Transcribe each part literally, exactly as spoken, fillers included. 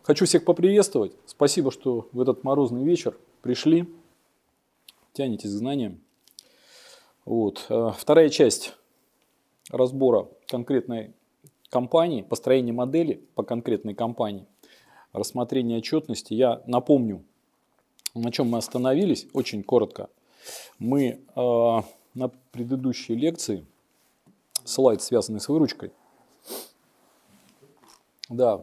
Хочу всех поприветствовать. Спасибо, что в этот морозный вечер пришли, тянетесь к знаниям. Вот. Вторая часть разбора конкретной компании, построения модели по конкретной компании, рассмотрение отчетности. Я напомню, на чем мы остановились, очень коротко. Мы э, на предыдущей лекции, слайд, связанный с выручкой, да,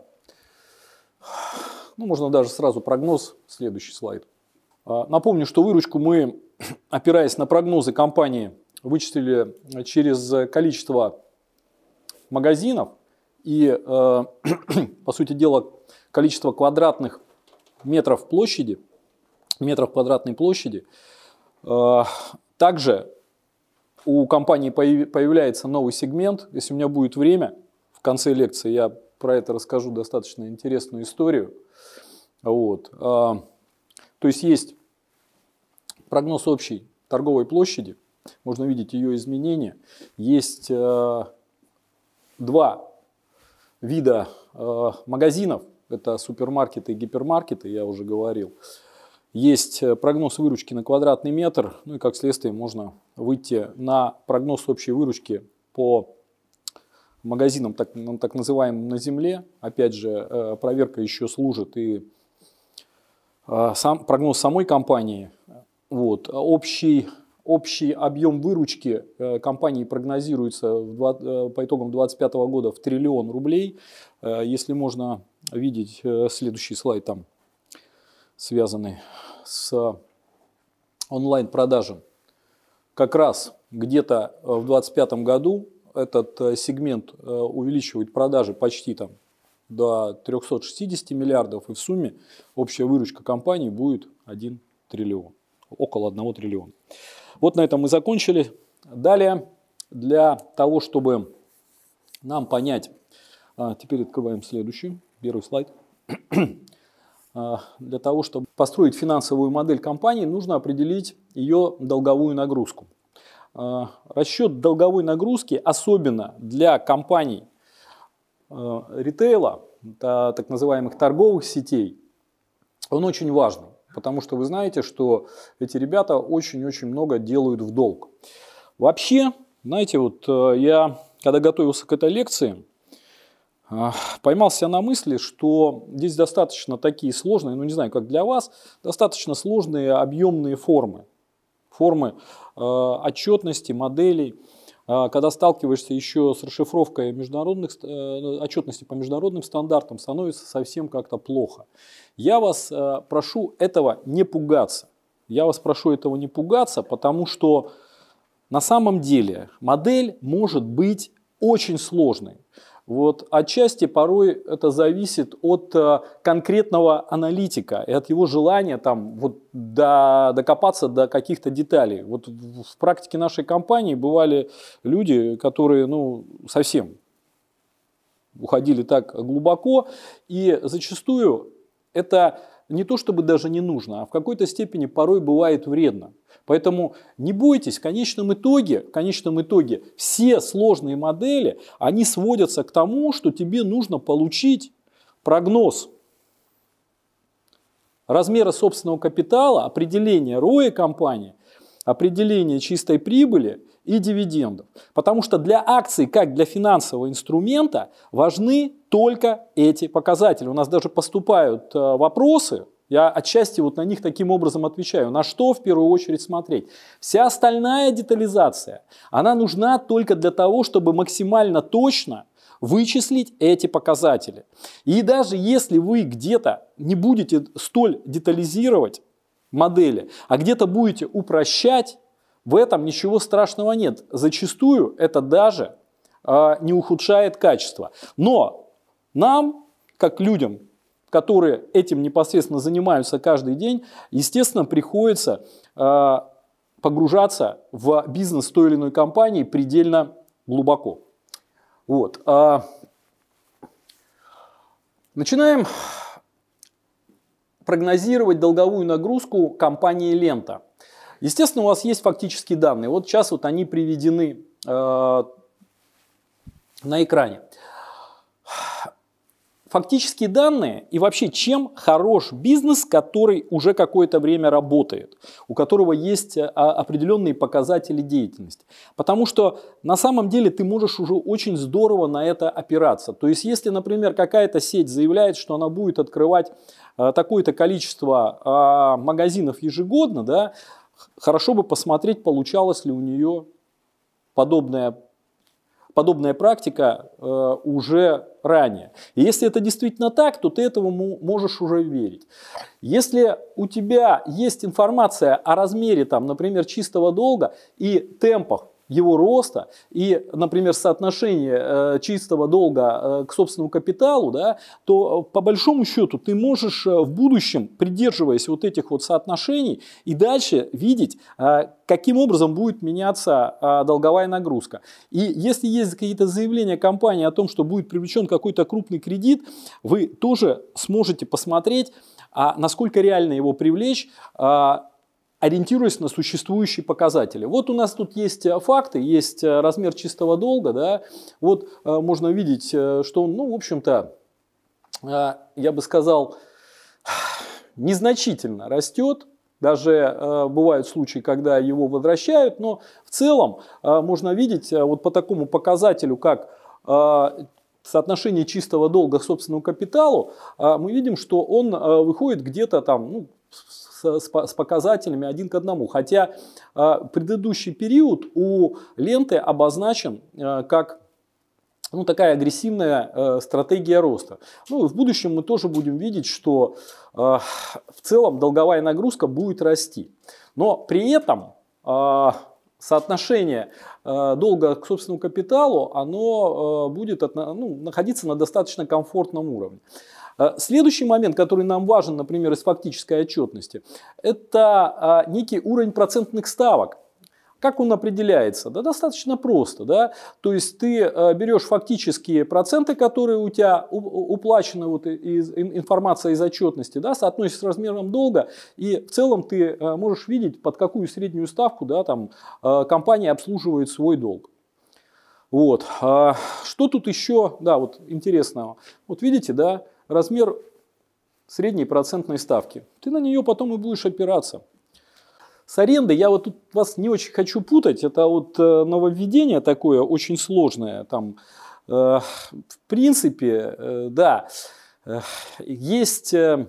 ну, можно даже сразу прогноз, следующий слайд. Напомню, что выручку мы, опираясь на прогнозы компании, вычислили через количество магазинов и, э, по сути дела, количество квадратных метров площади, метров квадратной площади. Э, также у компании появляется новый сегмент. Если у меня будет время, в конце лекции я про это расскажу достаточно интересную историю. Вот. То есть есть прогноз общей торговой площади, можно видеть ее изменения. Есть два вида магазинов, это супермаркеты и гипермаркеты, я уже говорил. Есть прогноз выручки на квадратный метр, ну и как следствие можно выйти на прогноз общей выручки по магазинам, так, так называемым на земле. Опять же, проверка еще служит и сам, прогноз самой компании. Вот. Общий, общий объем выручки компании прогнозируется в, по итогам две тысячи двадцать пятого года в триллион рублей. Если можно видеть следующий слайд, там связанный с онлайн-продажем. Как раз где-то в две тысячи двадцать пятом году этот сегмент увеличивает продажи почти там до трёхсот шестидесяти миллиардов, и в сумме общая выручка компании будет один триллион, около одного триллиона. Вот на этом мы закончили. Далее, для того, чтобы нам понять, теперь открываем следующий, первый слайд. Для того, чтобы построить финансовую модель компании, нужно определить ее долговую нагрузку. Расчет долговой нагрузки, особенно для компаний ритейла, так называемых торговых сетей, он очень важный, потому что вы знаете, что эти ребята очень-очень много делают в долг. Вообще, знаете, вот я, когда готовился к этой лекции, поймался на мысли, что здесь достаточно такие сложные, ну не знаю, как для вас, достаточно сложные объемные формы, формы э, отчетности, моделей. Когда сталкиваешься еще с расшифровкой международных, отчетности по международным стандартам, становится совсем как-то плохо. Я вас прошу этого не пугаться. Я вас прошу этого не пугаться, потому что на самом деле модель может быть очень сложной. Вот отчасти порой это зависит от конкретного аналитика и от его желания там, вот, до, докопаться до каких-то деталей. Вот в практике нашей компании бывали люди, которые ну, совсем уходили так глубоко, и зачастую это не то чтобы даже не нужно, а в какой-то степени порой бывает вредно. Поэтому не бойтесь, в конечном итоге, в конечном итоге все сложные модели, они сводятся к тому, что тебе нужно получить прогноз размера собственного капитала, определение роя компании, определение чистой прибыли и дивидендов. Потому что для акций, как для финансового инструмента, важны только эти показатели. У нас даже поступают вопросы. Я отчасти вот на них таким образом отвечаю. На что в первую очередь смотреть? Вся остальная детализация, она нужна только для того, чтобы максимально точно вычислить эти показатели. И даже если вы где-то не будете столь детализировать модели, а где-то будете упрощать, в этом ничего страшного нет. Зачастую это даже э, не ухудшает качество. Но нам, как людям, которые этим непосредственно занимаются каждый день, естественно, приходится э, погружаться в бизнес той или иной компании предельно глубоко. Вот. Э, начинаем прогнозировать долговую нагрузку компании «Лента». Естественно, у вас есть фактические данные. Вот сейчас вот они приведены э, на экране. фактические данные и вообще чем хорош бизнес, который уже какое-то время работает, у которого есть определенные показатели деятельности. Потому что на самом деле ты можешь уже очень здорово на это опираться. То есть если, например, какая-то сеть заявляет, что она будет открывать такое-то количество магазинов ежегодно, да, хорошо бы посмотреть, получалось ли у нее подобная, подобная практика э, уже ранее. И если это действительно так, то ты этому можешь уже верить. Если у тебя есть информация о размере, там, например, чистого долга и темпах его роста, и, например, соотношение э, чистого долга э, к собственному капиталу, да, то э, по большому счету ты можешь э, в будущем, придерживаясь вот этих вот соотношений, и дальше видеть, э, каким образом будет меняться э, долговая нагрузка. И если есть какие-то заявления компании о том, что будет привлечен какой-то крупный кредит, вы тоже сможете посмотреть, а насколько реально его привлечь, э, ориентируясь на существующие показатели. Вот у нас тут есть факты, есть размер чистого долга, да, вот э, можно видеть, что он, ну, в общем-то, э, я бы сказал, незначительно растет, даже э, бывают случаи, когда его возвращают, но в целом э, можно видеть э, вот по такому показателю, как э, соотношение чистого долга к собственному капиталу, э, мы видим, что он э, выходит где-то там, ну, с показателями один к одному. Хотя э, предыдущий период у ленты обозначен э, как, ну, такая агрессивная э, стратегия роста. Ну, в будущем мы тоже будем видеть, что э, в целом долговая нагрузка будет расти. Но при этом э, соотношение э, долга к собственному капиталу оно э, будет от, ну, находиться на достаточно комфортном уровне. Следующий момент, который нам важен, например, из фактической отчетности, это некий уровень процентных ставок. Как он определяется? Да достаточно просто. Да? То есть ты берешь фактические проценты, которые у тебя уплачены, вот из, информация из отчетности, да, соотносишь с размером долга, и в целом ты можешь видеть, под какую среднюю ставку, да, там, компания обслуживает свой долг. Вот. Что тут еще, да, вот интересного? Вот видите, да, размер средней процентной ставки. Ты на нее потом и будешь опираться. С арендой я вот тут вас не очень хочу путать. Это вот нововведение такое очень сложное. Там, э, в принципе, э, да, э, есть, э,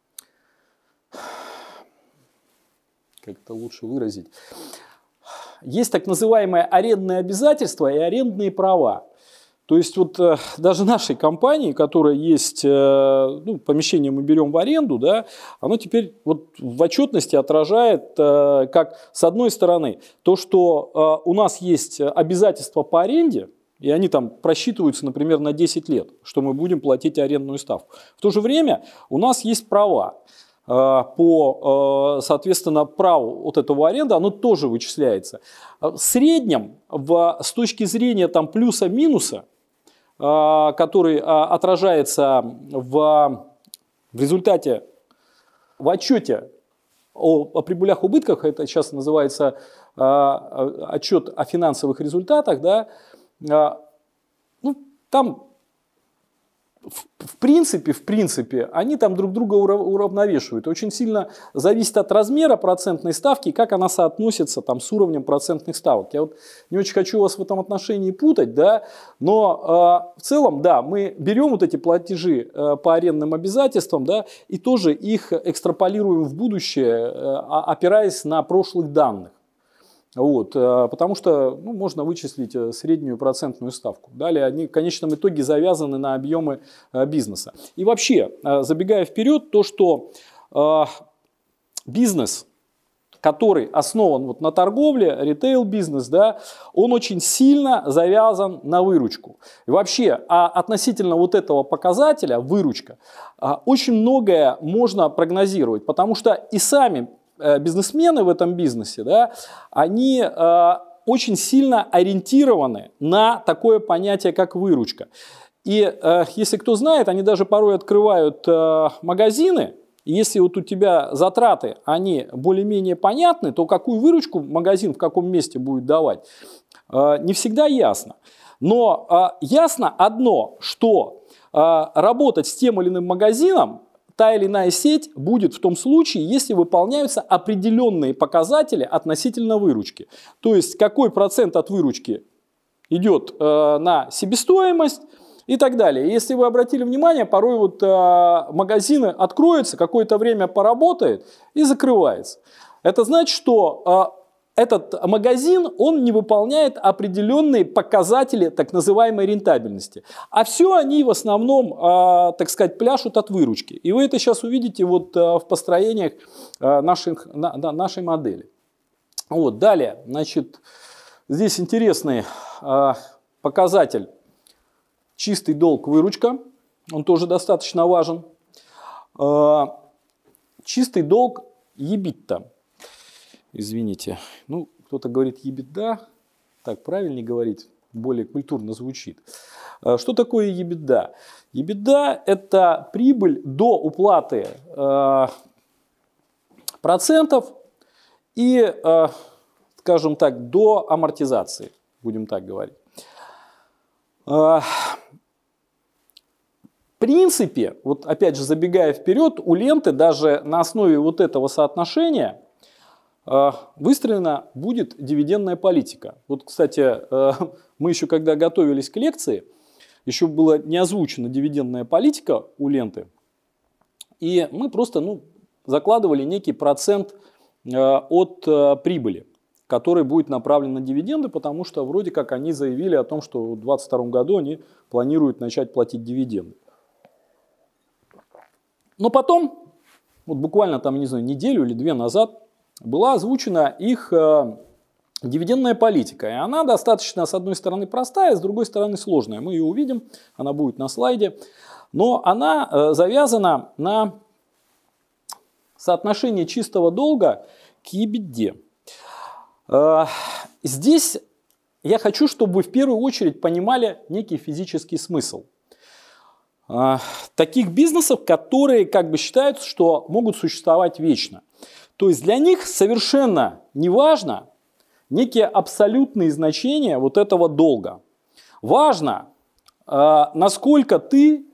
как-то лучше выразить, есть так называемые арендные обязательства и арендные права. То есть вот э, даже нашей компании, которая есть, э, ну, помещение мы берем в аренду, да, оно теперь вот в отчетности отражает, э, как с одной стороны, то, что э, у нас есть обязательства по аренде, и они там просчитываются, например, на десять лет, что мы будем платить арендную ставку. В то же время у нас есть права. По, соответственно, праву вот этого аренда, оно тоже вычисляется. В среднем, в, с точки зрения там, плюса-минуса, который отражается в, в результате, в отчете о, о прибылях и убытках, это сейчас называется отчет о финансовых результатах, да, ну, там В принципе, в принципе, они там друг друга уравновешивают. Очень сильно зависит от размера процентной ставки, как она соотносится там, с уровнем процентных ставок. Я вот не очень хочу вас в этом отношении путать, да, но э, в целом, да, мы берем вот эти платежи э, по арендным обязательствам, да, и тоже их экстраполируем в будущее, э, опираясь на прошлых данных. Вот, потому что ну, можно вычислить среднюю процентную ставку. Далее они в конечном итоге завязаны на объемы бизнеса. И вообще, забегая вперед, то, что э, бизнес, который основан вот на торговле, ритейл-бизнес, да, он очень сильно завязан на выручку. И вообще, а относительно вот этого показателя, выручка, очень многое можно прогнозировать, потому что и сами бизнесмены в этом бизнесе, да, они э, очень сильно ориентированы на такое понятие, как выручка. И э, если кто знает, они даже порой открывают э, магазины, и если вот у тебя затраты, они более-менее понятны, то какую выручку магазин в каком месте будет давать, э, не всегда ясно. Но э, ясно одно, что работать с тем или иным магазином та или иная сеть будет в том случае, если выполняются определенные показатели относительно выручки. То есть какой процент от выручки идет э, на себестоимость и так далее. Если вы обратили внимание, порой вот э, магазины откроются, какое-то время поработает и закрывается. Это значит, что э, этот магазин, он не выполняет определенные показатели так называемой рентабельности. А все они в основном, э, так сказать, пляшут от выручки. И вы это сейчас увидите вот, э, в построениях э, наших, на, на, нашей модели. Вот, далее, значит, здесь интересный э, показатель чистый долг выручка. Он тоже достаточно важен. Э, чистый долг EBITDA. Извините, ну, кто-то говорит EBITDA, так правильнее говорить, более культурно звучит. Что такое EBITDA? EBITDA – это прибыль до уплаты э, процентов и, э, скажем так, до амортизации, будем так говорить. Э, в принципе, вот опять же забегая вперед, у ленты даже на основе вот этого соотношения выстроена будет дивидендная политика. Вот, кстати, мы еще когда готовились к лекции, еще была не озвучена дивидендная политика у ленты, и мы просто ну, закладывали некий процент от прибыли, который будет направлен на дивиденды, потому что вроде как они заявили о том, что в две тысячи двадцать втором году они планируют начать платить дивиденды. Но потом, вот буквально там, не знаю, неделю или две назад, была озвучена их э, дивидендная политика. И она достаточно, с одной стороны, простая, с другой стороны, сложная. Мы ее увидим, она будет на слайде. Но она э, завязана на соотношении чистого долга к EBITDA. Э, здесь я хочу, чтобы вы в первую очередь понимали некий физический смысл. Э, таких бизнесов, которые как бы считают, что могут существовать вечно. То есть для них совершенно не важно некие абсолютные значения вот этого долга. Важно, э, насколько ты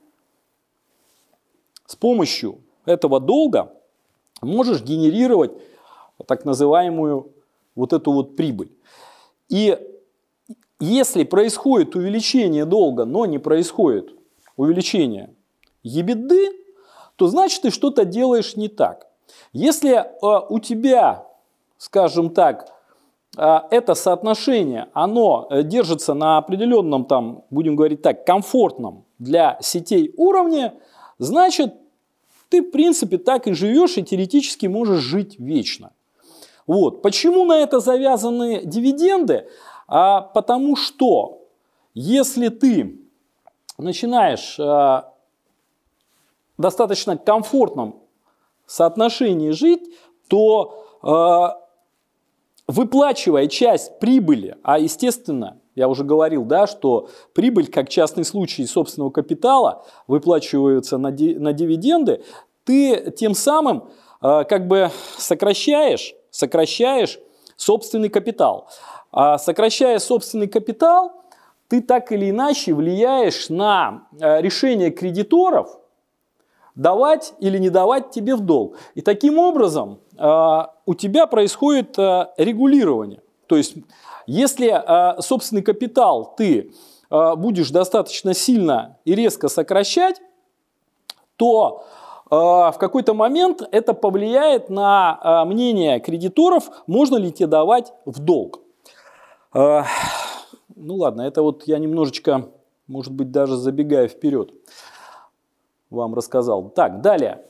с помощью этого долга можешь генерировать так называемую вот эту вот прибыль. И если происходит увеличение долга, но не происходит увеличение EBITDA, то значит ты что-то делаешь не так. Если э, у тебя, скажем так, э, это соотношение, оно э, держится на определенном, там, будем говорить так, комфортном для сетей уровне, значит, ты, в принципе, так и живешь и теоретически можешь жить вечно. Вот. Почему на это завязаны дивиденды? А, потому что, если ты начинаешь э, достаточно комфортном соотношении жить, то э, выплачивая часть прибыли, а естественно, я уже говорил, да, что прибыль, как частный случай собственного капитала, выплачивается на, ди, на дивиденды, ты тем самым э, как бы сокращаешь, сокращаешь собственный капитал. А сокращая собственный капитал, ты так или иначе влияешь на э, решение кредиторов, давать или не давать тебе в долг. И таким образом э, у тебя происходит э, регулирование. То есть, если э, собственный капитал ты э, будешь достаточно сильно и резко сокращать, то э, в какой-то момент это повлияет на э, мнение кредиторов, можно ли тебе давать в долг. Э, ну ладно, это вот я немножечко, может быть, даже забегая вперед, вам рассказал. Так, далее.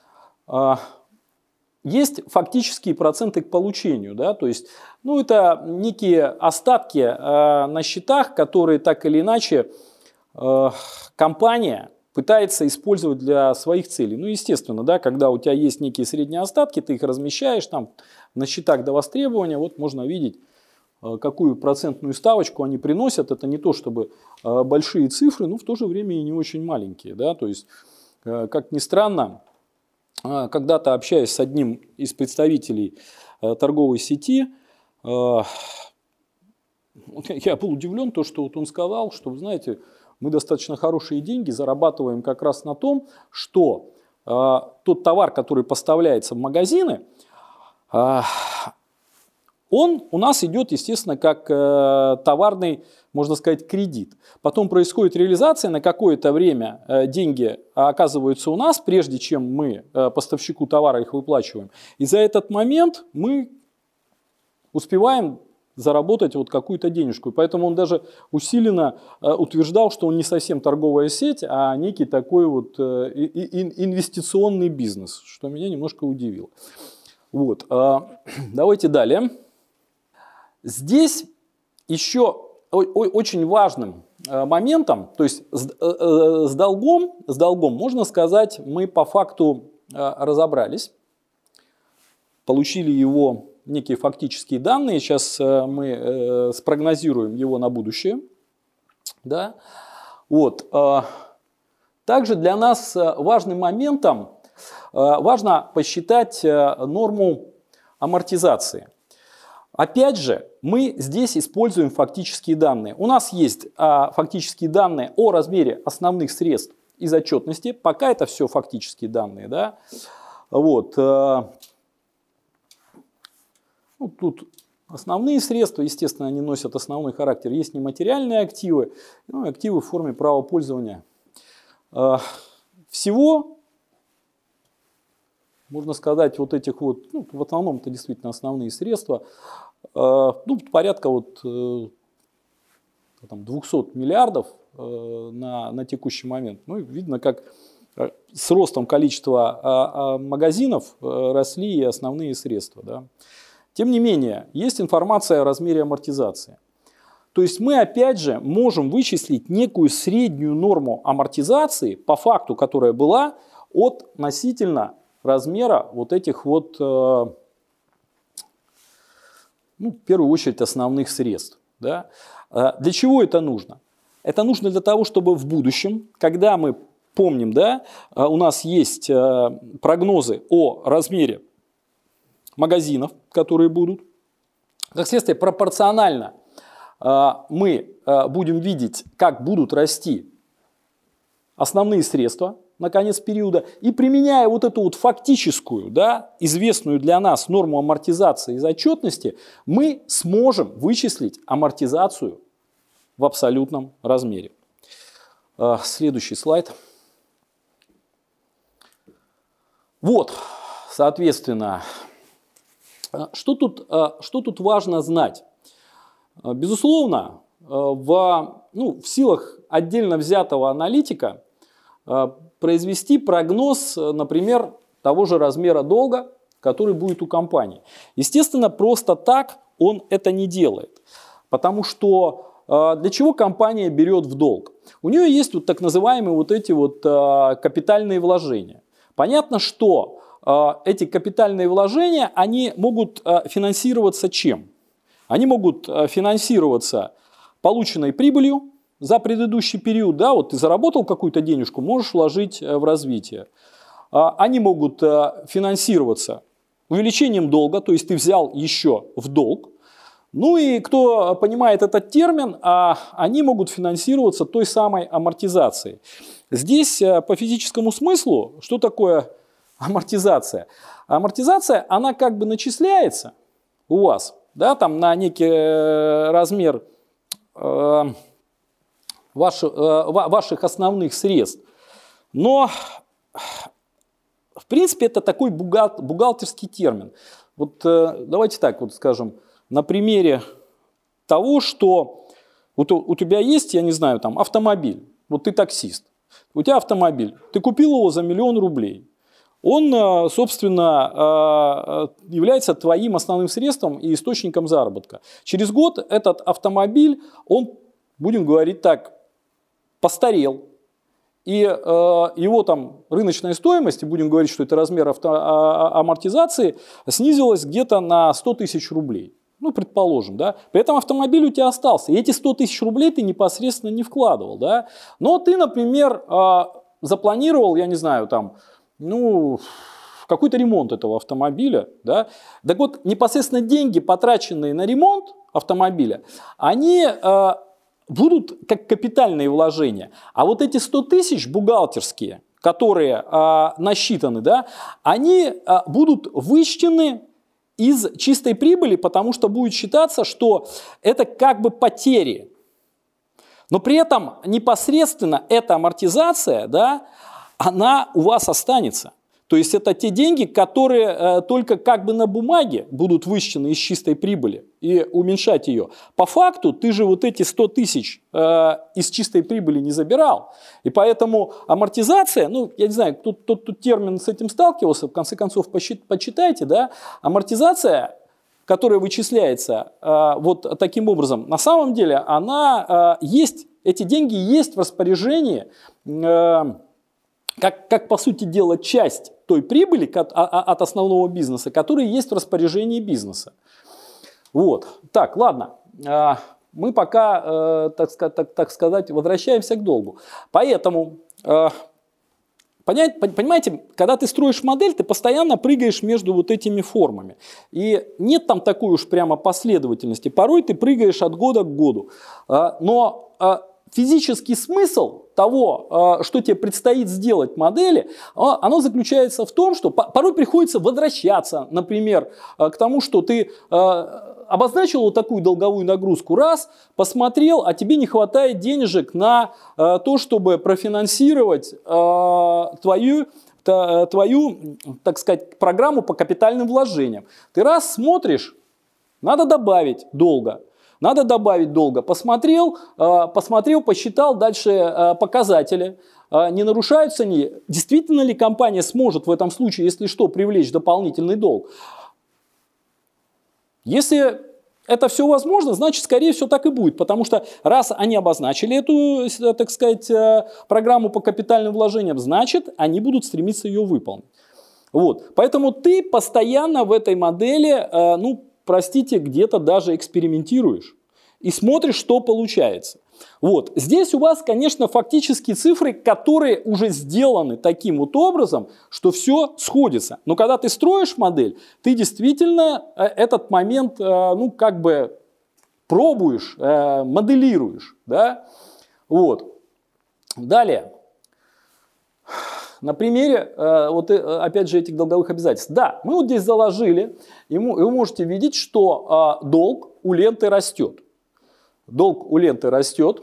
Есть фактические проценты к получению. Да? То есть, ну, это некие остатки на счетах, которые так или иначе компания пытается использовать для своих целей. Ну, естественно, да, когда у тебя есть некие средние остатки, ты их размещаешь там на счетах до востребования, вот можно видеть, какую процентную ставочку они приносят. Это не то чтобы большие цифры, но в то же время и не очень маленькие. Да? То есть, как ни странно, когда-то общаясь с одним из представителей торговой сети, я был удивлен, то, что вот он сказал, что, вы знаете, мы достаточно хорошие деньги зарабатываем как раз на том, что э, тот товар, который поставляется в магазины, э, он у нас идет, естественно, как э, товарный, можно сказать, кредит. Потом происходит реализация, на какое-то время э, деньги оказываются у нас, прежде чем мы э, поставщику товара их выплачиваем. И за этот момент мы успеваем заработать вот какую-то денежку. Поэтому он даже усиленно э, утверждал, что он не совсем торговая сеть, а некий такой вот э, и, инвестиционный бизнес, что меня немножко удивило. Вот. Э, давайте далее. Здесь еще очень важным моментом, то есть с долгом, с долгом, можно сказать, мы по факту разобрались, получили его некие фактические данные, сейчас мы спрогнозируем его на будущее. Да? Вот. Также для нас важным моментом важно посчитать норму амортизации. Опять же, мы здесь используем фактические данные. У нас есть а, фактические данные о размере основных средств из отчетности. Пока это все фактические данные. Да? Вот. А, ну, тут основные средства, естественно, они носят основной характер. Есть нематериальные активы, ну, активы в форме права пользования. А, всего... Можно сказать, вот этих вот, ну, в основном это действительно основные средства, э, ну, порядка вот э, там, двухсот миллиардов э, на, на текущий момент. Ну, видно, как с ростом количества э, магазинов э, росли и основные средства. Да. Тем не менее, есть информация о размере амортизации. То есть мы опять же можем вычислить некую среднюю норму амортизации, по факту, которая была, от относительно размера вот этих вот, э, ну, в первую очередь, основных средств. Да? Э, для чего это нужно? Это нужно для того, чтобы в будущем, когда мы помним, да, э, у нас есть э, прогнозы о размере магазинов, которые будут, как следствие, пропорционально э, мы э, будем видеть, как будут расти основные средства на конец периода, и применяя вот эту вот фактическую, да, известную для нас норму амортизации из отчетности, мы сможем вычислить амортизацию в абсолютном размере. Следующий слайд. Вот, соответственно, что тут, что тут важно знать? Безусловно, в, ну, в силах отдельно взятого аналитика произвести прогноз, например, того же размера долга, который будет у компании. Естественно, просто так он это не делает. Потому что для чего компания берет в долг? У нее есть вот так называемые вот эти вот капитальные вложения. Понятно, что эти капитальные вложения, они могут финансироваться чем? Они могут финансироваться полученной прибылью за предыдущий период, да, вот ты заработал какую-то денежку, можешь вложить в развитие. Они могут финансироваться увеличением долга, то есть ты взял еще в долг. Ну и кто понимает этот термин, они могут финансироваться той самой амортизацией. Здесь по физическому смыслу, что такое амортизация? Амортизация, она как бы начисляется у вас, да, там на некий размер Ваши, ваших основных средств. Но, в принципе, это такой бухгалтерский термин. Вот давайте так вот скажем, на примере того, что вот у тебя есть, я не знаю, там автомобиль, вот ты таксист, у тебя автомобиль, ты купил его за миллион рублей. Он, собственно, является твоим основным средством и источником заработка. Через год этот автомобиль, он, будем говорить так, постарел, и э, его там рыночная стоимость, и будем говорить, что это размер авто, а, амортизации, снизилась где-то на сто тысяч рублей. Ну, предположим, да. При этом автомобиль у тебя остался, и эти сто тысяч рублей ты непосредственно не вкладывал, да. Но ты, например, э, запланировал, я не знаю, там, ну, какой-то ремонт этого автомобиля, да. Так вот, непосредственно деньги, потраченные на ремонт автомобиля, они... Э, будут как капитальные вложения. А вот эти сто тысяч бухгалтерские, которые а, насчитаны, да, они а, будут вычтены из чистой прибыли, потому что будет считаться, что это как бы потери. Но при этом непосредственно эта амортизация, да, она у вас останется. То есть это те деньги, которые э, только как бы на бумаге будут вычтены из чистой прибыли и уменьшать ее. По факту ты же вот эти сто тысяч э, из чистой прибыли не забирал. И поэтому амортизация, ну я не знаю, кто тут термин с этим сталкивался, в конце концов почитайте, да, амортизация, которая вычисляется э, вот таким образом, на самом деле она э, есть, эти деньги есть в распоряжении, э, как, как по сути дела часть той прибыли от основного бизнеса, которая есть в распоряжении бизнеса. Вот. Так, ладно. Мы пока, так, так, так сказать, возвращаемся к долгу. Поэтому, понимаете, когда ты строишь модель, ты постоянно прыгаешь между вот этими формами. И нет там такой уж прямо последовательности. Порой ты прыгаешь от года к году. Но физический смысл того, что тебе предстоит сделать модели, оно заключается в том, что порой приходится возвращаться, например, к тому, что ты обозначил вот такую долговую нагрузку, раз, посмотрел, а тебе не хватает денежек на то, чтобы профинансировать твою, твою, так сказать, программу по капитальным вложениям. Ты раз смотришь, надо добавить долга. Надо добавить долга. Посмотрел, посмотрел, посчитал дальше показатели, не нарушаются они. Действительно ли компания сможет в этом случае, если что, привлечь дополнительный долг? Если это все возможно, значит, скорее всего, так и будет. Потому что раз они обозначили эту, так сказать, программу по капитальным вложениям, значит, они будут стремиться ее выполнить. Вот. Поэтому ты постоянно в этой модели, ну, простите, где-то даже экспериментируешь и смотришь, что получается. Вот. Здесь у вас, конечно, фактически цифры, которые уже сделаны таким вот образом, что все сходится. Но когда ты строишь модель, ты действительно этот момент, ну, как бы пробуешь, моделируешь. Да? Вот. Далее. На примере, вот, опять же, этих долговых обязательств. Да, мы вот здесь заложили, и вы можете видеть, что долг у ленты растет. Долг у ленты растет.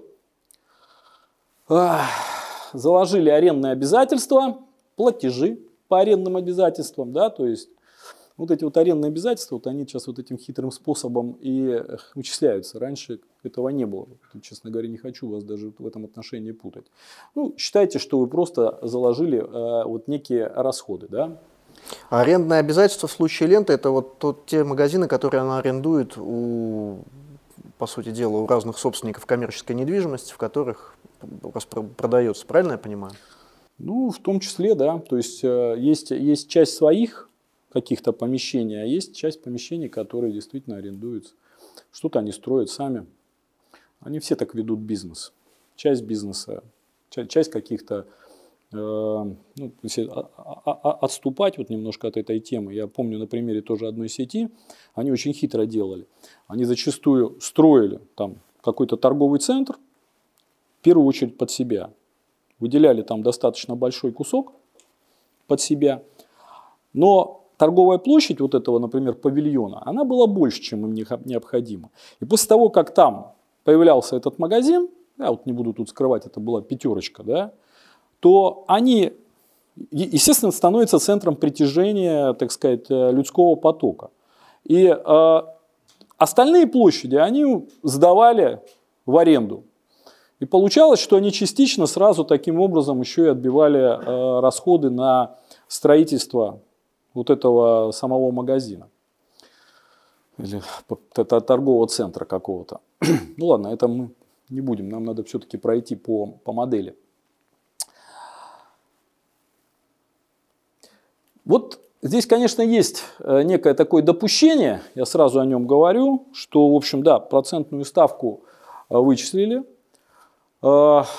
Заложили арендные обязательства, платежи по арендным обязательствам. Да, то есть вот эти вот арендные обязательства, вот они сейчас вот этим хитрым способом и вычисляются. Раньше этого не было. Честно говоря, не хочу вас даже в этом отношении путать. Ну, считайте, что вы просто заложили э, вот некие расходы. Да? А арендные обязательства в случае ленты — это вот тот, те магазины, которые она арендует у, по сути дела, у разных собственников коммерческой недвижимости, в которых продается. Правильно я понимаю? Ну, в том числе, да. То есть э, есть, есть часть своих каких-то помещений, а есть часть помещений, которые действительно арендуются. Что-то они строят сами. Они все так ведут бизнес. Часть бизнеса, часть, часть каких-то, э, ну, если отступать вот немножко от этой темы. Я помню на примере тоже одной сети, они очень хитро делали. Они зачастую строили там какой-то торговый центр, в первую очередь под себя. Выделяли там достаточно большой кусок под себя, но торговая площадь вот этого, например, павильона, она была больше, чем им необходимо. И после того, как там появлялся этот магазин, я вот не буду тут скрывать, это была пятерочка, да, то они, естественно, становятся центром притяжения, так сказать, людского потока. И э, остальные площади они сдавали в аренду. И получалось, что они частично сразу таким образом еще и отбивали э, расходы на строительство вот этого самого магазина или торгового центра какого-то. Ну ладно, это мы не будем, нам надо все-таки пройти по, по модели. Вот здесь, конечно, есть некое такое допущение, я сразу о нем говорю, что, в общем, да, процентную ставку вычислили. Вот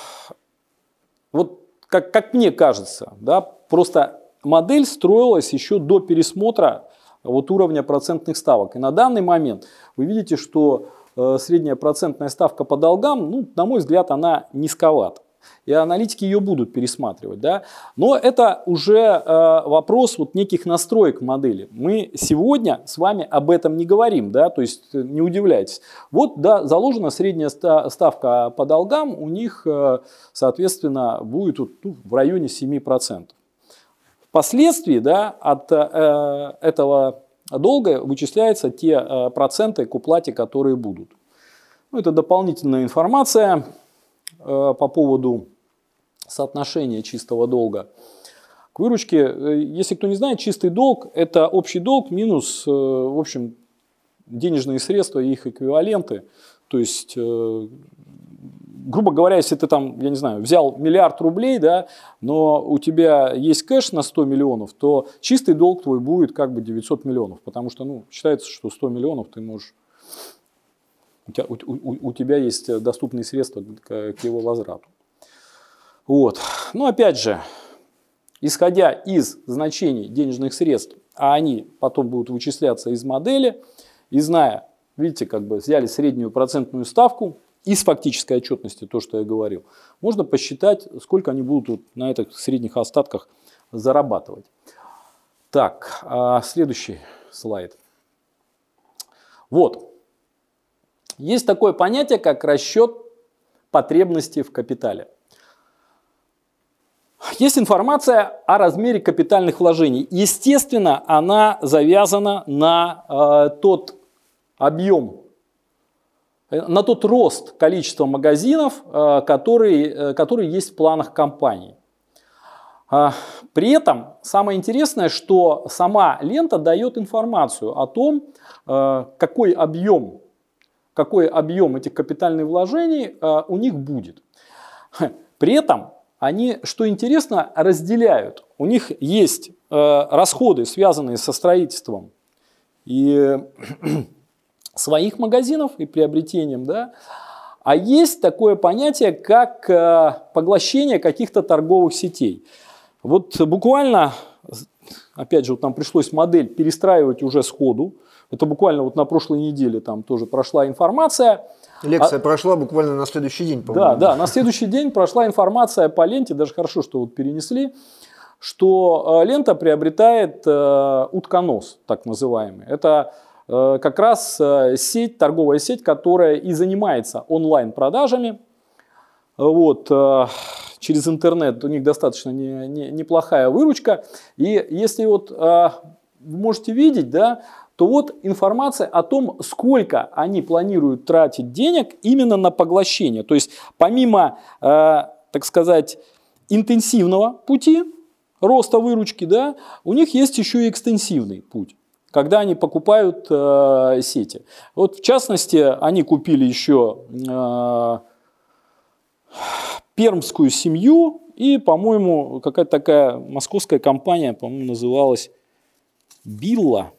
как, как мне кажется, да, просто модель строилась еще до пересмотра вот уровня процентных ставок. И на данный момент вы видите, что средняя процентная ставка по долгам, ну, на мой взгляд, она низковата. И аналитики ее будут пересматривать. Да? Но это уже э, вопрос вот неких настроек модели. Мы сегодня с вами об этом не говорим, да? То есть не удивляйтесь. Вот да, заложена средняя ставка по долгам, у них, э, соответственно, будет вот, ну, в районе семи процентов. Впоследствии, да, от э, этого долга вычисляются те э, проценты к уплате, которые будут. Ну, это дополнительная информация по поводу соотношения чистого долга к выручке. Если кто не знает, чистый долг – это общий долг минус, в общем, денежные средства и их эквиваленты. То есть, грубо говоря, если ты там, я не знаю, взял миллиард рублей, да, но у тебя есть кэш на сто миллионов, то чистый долг твой будет как бы девятьсот миллионов, потому что, ну, считается, что сто миллионов ты можешь... У тебя, у, у, у тебя есть доступные средства к, к его возврату. Вот. Но опять же, исходя из значений денежных средств, а они потом будут вычисляться из модели, и зная, видите, как бы взяли среднюю процентную ставку из фактической отчетности, то, что я говорил, можно посчитать, сколько они будут вот на этих средних остатках зарабатывать. Так, следующий слайд. Вот. Есть такое понятие, как расчет потребностей в капитале. Есть информация о размере капитальных вложений. Естественно, она завязана на э, тот объем, на тот рост количества магазинов, э, который, э, который есть в планах компании. Э, при этом самое интересное, что сама лента дает информацию о том, э, какой объем какой объем этих капитальных вложений э, у них будет. При этом они, что интересно, разделяют. У них есть э, расходы, связанные со строительством и своих магазинов и приобретением, да? А есть такое понятие, как э, поглощение каких-то торговых сетей. Вот буквально, опять же, вот нам пришлось модель перестраивать уже сходу. Это буквально вот на прошлой неделе там тоже прошла информация. Лекция а, прошла буквально на следующий день, по-моему. Да, да, на следующий день прошла информация по ленте, даже хорошо, что вот перенесли, что э, лента приобретает э, утконос, так называемый. Это э, как раз э, сеть, торговая сеть, которая и занимается онлайн-продажами. Вот, э, через интернет у них достаточно не, не, неплохая выручка. И если вот э, вы можете видеть, да, то вот информация о том, сколько они планируют тратить денег именно на поглощение. То есть помимо, э, так сказать, интенсивного пути роста выручки, да, у них есть еще и экстенсивный путь, когда они покупают э, сети. Вот в частности, они купили еще э, пермскую семью и, по-моему, какая-то такая московская компания, по-моему, называлась Билла.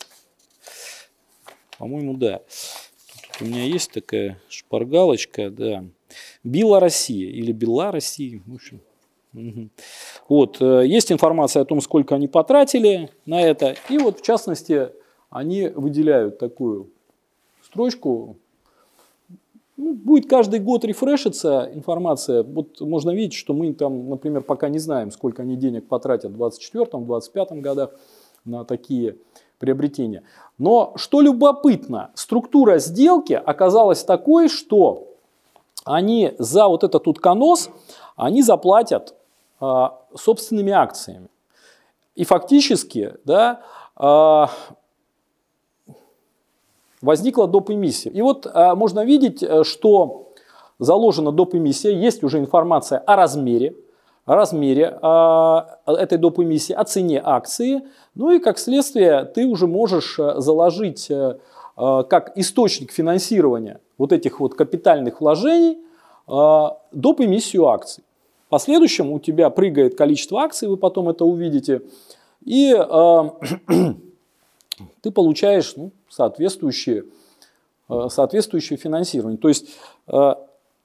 По-моему, да. Тут у меня есть такая шпаргалочка, да. Билла Россия или Билла Россия. В общем. Угу. Вот, есть информация о том, сколько они потратили на это. И вот, в частности, они выделяют такую строчку. Ну, будет каждый год рефрешиться информация. Вот можно видеть, что мы там, например, пока не знаем, сколько они денег потратят в двадцать четвёртом — двадцать пятом годах на такие приобретения. Но что любопытно, структура сделки оказалась такой, что они за вот этот утконос они заплатят а, собственными акциями. И фактически, да, а, возникла доп. Эмиссия. И вот а, можно видеть, что заложена доп. Эмиссия, есть уже информация о размере, о размере э, этой доп. Эмиссии, о цене акции. Ну и как следствие ты уже можешь заложить э, как источник финансирования вот этих вот капитальных вложений э, доп. Эмиссию акций. В последующем у тебя прыгает количество акций, вы потом это увидите, и э, ты получаешь ну, соответствующее, э, соответствующее финансирование. То есть э,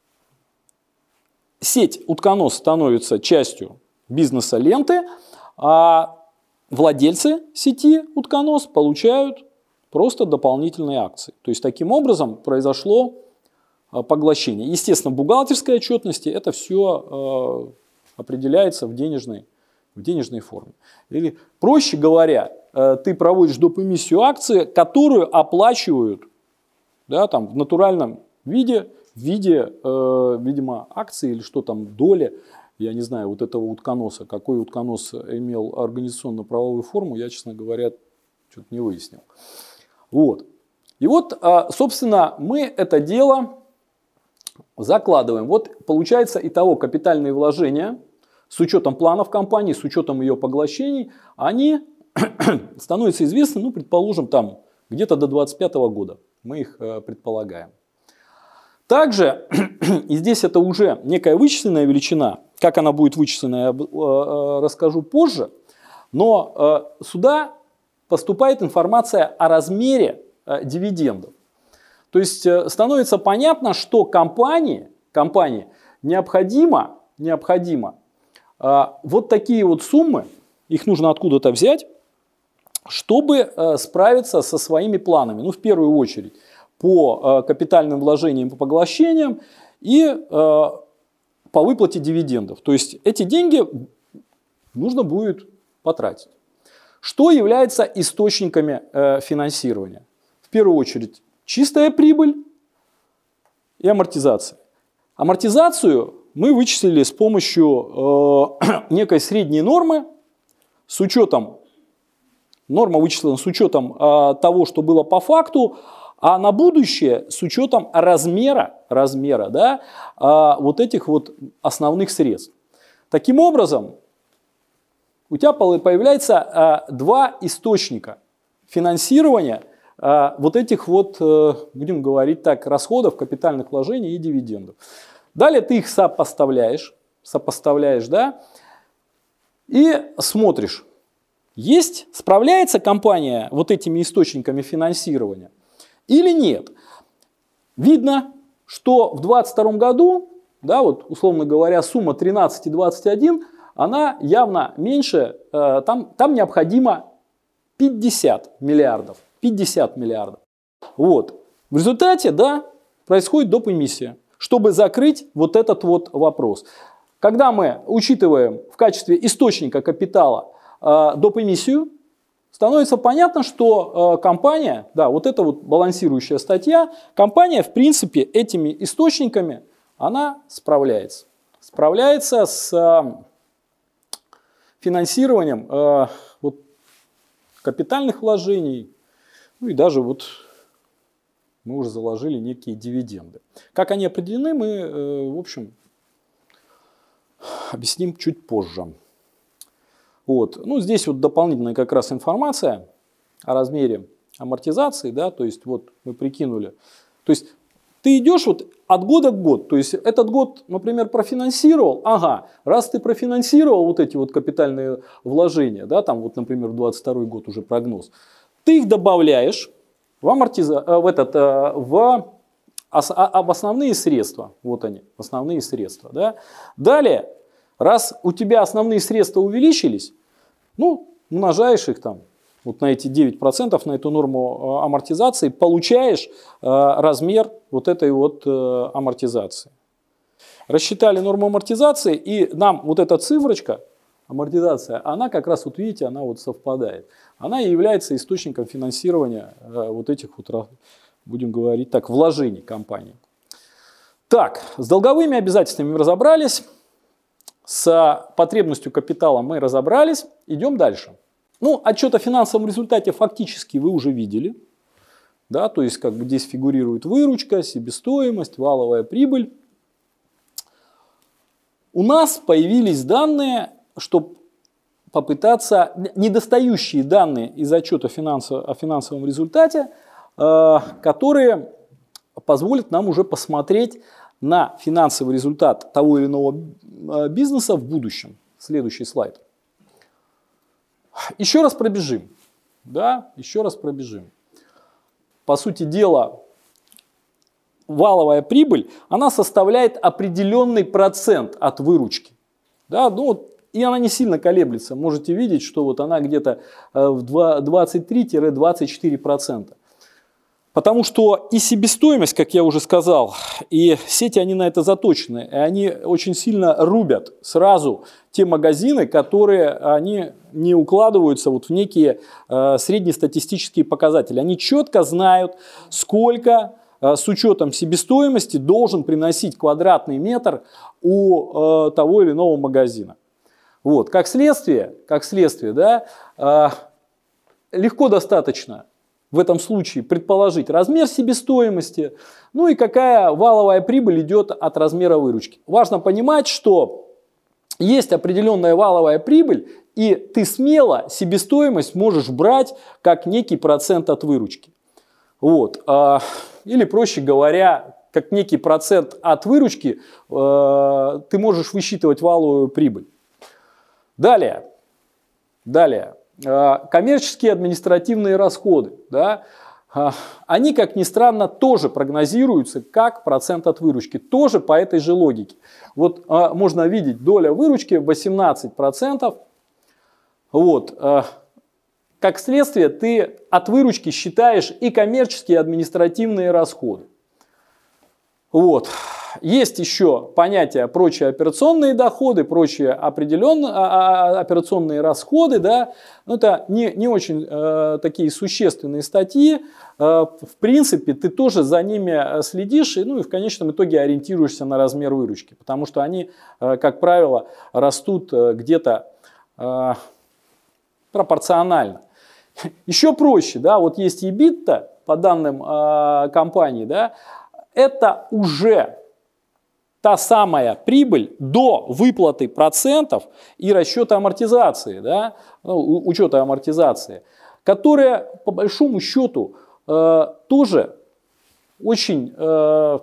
сеть утконос становится частью бизнеса ленты, а владельцы сети утконос получают просто дополнительные акции. То есть таким образом произошло поглощение. Естественно, в бухгалтерской отчетности это все определяется в денежной, в денежной форме. Или, проще говоря, ты проводишь доп. Эмиссию акции, которую оплачивают, да, там, в натуральном виде, в виде, э, видимо, акции или что там, доли, я не знаю, вот этого утконоса. Какой утконос имел организационно-правовую форму, я, честно говоря, что-то не выяснил. Вот. И вот, собственно, мы это дело закладываем. Вот получается итого капитальные вложения с учетом планов компании, с учетом ее поглощений, они становятся известны, ну, предположим, там где-то до двадцать пятого года. Мы их предполагаем. Также, и здесь это уже некая вычисленная величина, как она будет вычислена, я расскажу позже, но сюда поступает информация о размере дивидендов. То есть становится понятно, что компании, компании необходимо, необходимо вот такие вот суммы, их нужно откуда-то взять, чтобы справиться со своими планами. Ну, в первую очередь, по капитальным вложениям, по поглощениям и по выплате дивидендов. То есть эти деньги нужно будет потратить. Что является источниками финансирования? В первую очередь, чистая прибыль и амортизация. Амортизацию мы вычислили с помощью некой средней нормы, с учетом, норма вычислена с учетом того, что было по факту, а на будущее с учетом размера, размера, да, вот этих вот основных средств. Таким образом, у тебя появляется два источника финансирования вот этих вот, будем говорить так, расходов, капитальных вложений и дивидендов. Далее ты их сопоставляешь, сопоставляешь, да, и смотришь, есть, справляется компания вот этими источниками финансирования или нет. Видно, что в двадцать втором году, да, вот, условно говоря, сумма тринадцать и двадцать один, она явно меньше, э, там, там необходимо пятьдесят миллиардов. пятьдесят миллиардов. Вот. В результате, да, происходит доп. Эмиссия, чтобы закрыть вот этот вот вопрос. Когда мы учитываем в качестве источника капитала э, доп. Эмиссию, становится понятно, что э, компания, да, вот эта вот балансирующая статья, компания, в принципе, этими источниками, она справляется. Справляется с э, финансированием э, вот, капитальных вложений, ну и даже вот мы уже заложили некие дивиденды. Как они определены, мы, э, в общем, объясним чуть позже. Вот. Ну, здесь вот дополнительная как раз информация о размере амортизации, да, то есть вот мы прикинули. То есть ты идешь вот от года к году, то есть этот год, например, профинансировал, ага, раз ты профинансировал вот эти вот капитальные вложения, да, там вот, например, в двадцать второй год уже прогноз, ты их добавляешь в, амортиза... в, этот, в... в основные средства, вот они, основные средства, да. Далее, раз у тебя основные средства увеличились, ну, умножаешь их там вот на эти девять процентов, на эту норму амортизации, получаешь размер вот этой вот амортизации. Рассчитали норму амортизации, и нам вот эта цифрочка, амортизация, она как раз, вот видите, она вот совпадает. Она и является источником финансирования вот этих вот, будем говорить так, вложений компании. Так, с долговыми обязательствами мы разобрались. С потребностью капитала мы разобрались. Идем дальше. Ну, отчет о финансовом результате фактически вы уже видели. Да, то есть, как бы здесь фигурирует выручка, себестоимость, валовая прибыль. У нас появились данные, чтобы попытаться, недостающие данные из отчета финансов, о финансовом результате, э, которые позволят нам уже посмотреть на финансовый результат того или иного бизнеса в будущем. Следующий слайд. Еще раз пробежим. Да, еще раз пробежим. По сути дела, валовая прибыль, она составляет определенный процент от выручки. Да, ну, и она не сильно колеблется. Можете видеть, что вот она где-то в двадцать три — двадцать четыре процента. Потому что и себестоимость, как я уже сказал, и сети, они на это заточены. И они очень сильно рубят сразу те магазины, которые они не укладываются вот в некие э, среднестатистические показатели. Они четко знают, сколько э, с учетом себестоимости должен приносить квадратный метр у э, того или иного магазина. Вот. Как следствие, как следствие, да, э, легко достаточно в этом случае предположить размер себестоимости, ну и какая валовая прибыль идет от размера выручки. Важно понимать, что есть определенная валовая прибыль, и ты смело себестоимость можешь брать как некий процент от выручки. Вот. Или, проще говоря, как некий процент от выручки ты можешь высчитывать валовую прибыль. Далее. Далее. Коммерческие административные расходы, да, они, как ни странно, тоже прогнозируются как процент от выручки, тоже по этой же логике. Вот можно видеть, доля выручки восемнадцать процентов. Вот. Как следствие, ты от выручки считаешь и коммерческие административные расходы. Вот. Есть еще понятие прочие операционные доходы, прочие определенные операционные расходы. Да? Но это не, не очень э, такие существенные статьи. Э, в принципе, ты тоже за ними следишь и, ну, и в конечном итоге ориентируешься на размер выручки. Потому что они, э, как правило, растут э, где-то э, пропорционально. Еще проще. Да? Вот есть EBITDA по данным э, компании. Да? Это уже та самая прибыль до выплаты процентов и расчета амортизации, да, ну, учета амортизации, которая по большому счету э, тоже очень э,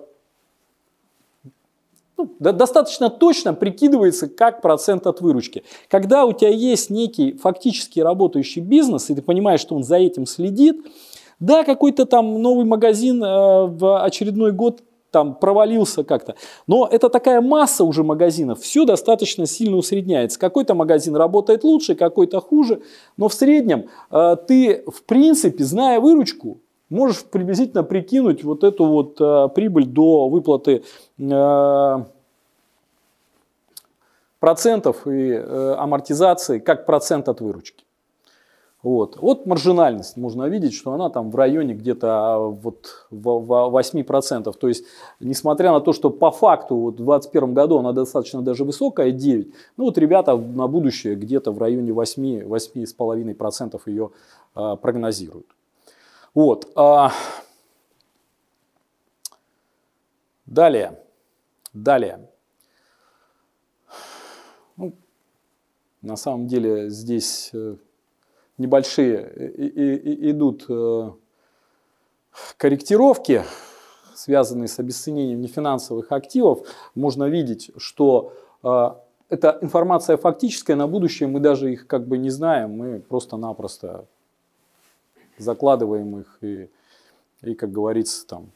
ну, достаточно точно прикидывается как процент от выручки. Когда у тебя есть некий фактически работающий бизнес, и ты понимаешь, что он за этим следит, да, какой-то там новый магазин э, в очередной год там провалился как-то. Но это такая масса уже магазинов, все достаточно сильно усредняется. Какой-то магазин работает лучше, какой-то хуже, но в среднем э, ты, в принципе, зная выручку, можешь приблизительно прикинуть вот эту вот э, прибыль до выплаты э, процентов и э, амортизации как процент от выручки. Вот. Вот маржинальность, можно видеть, что она там в районе где-то вот восемь процентов. То есть, несмотря на то, что по факту вот в две тысячи двадцать первом году она достаточно даже высокая, девять процентов, ну вот ребята на будущее где-то в районе восемь-восемь с половиной процентов ее а, прогнозируют. Вот. А... Далее. Далее. Ну, на самом деле здесь... Небольшие идут корректировки, связанные с обесценением нефинансовых активов. Можно видеть, что эта информация фактическая, на будущее мы даже их как бы не знаем, мы просто-напросто закладываем их и, и, как говорится, там,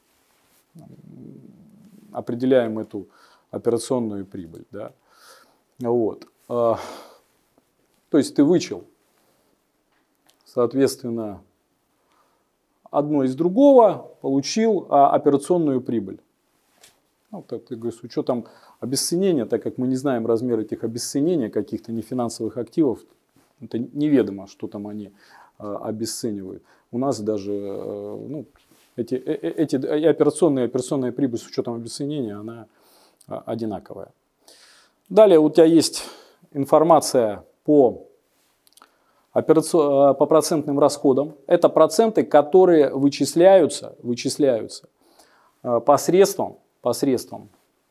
определяем эту операционную прибыль. Да? Вот. То есть ты вычел, соответственно, одно из другого, получил а, операционную прибыль. Ну, так ты говоришь, с учетом обесценения, так как мы не знаем размер этих обесценений каких-то нефинансовых активов, это неведомо, что там они а, обесценивают. У нас даже а, ну, эти, эти и операционные, операционная прибыль с учетом обесценения, она а, одинаковая. Далее у тебя есть информация по по процентным расходам. Это проценты, которые вычисляются, вычисляются посредством, посредством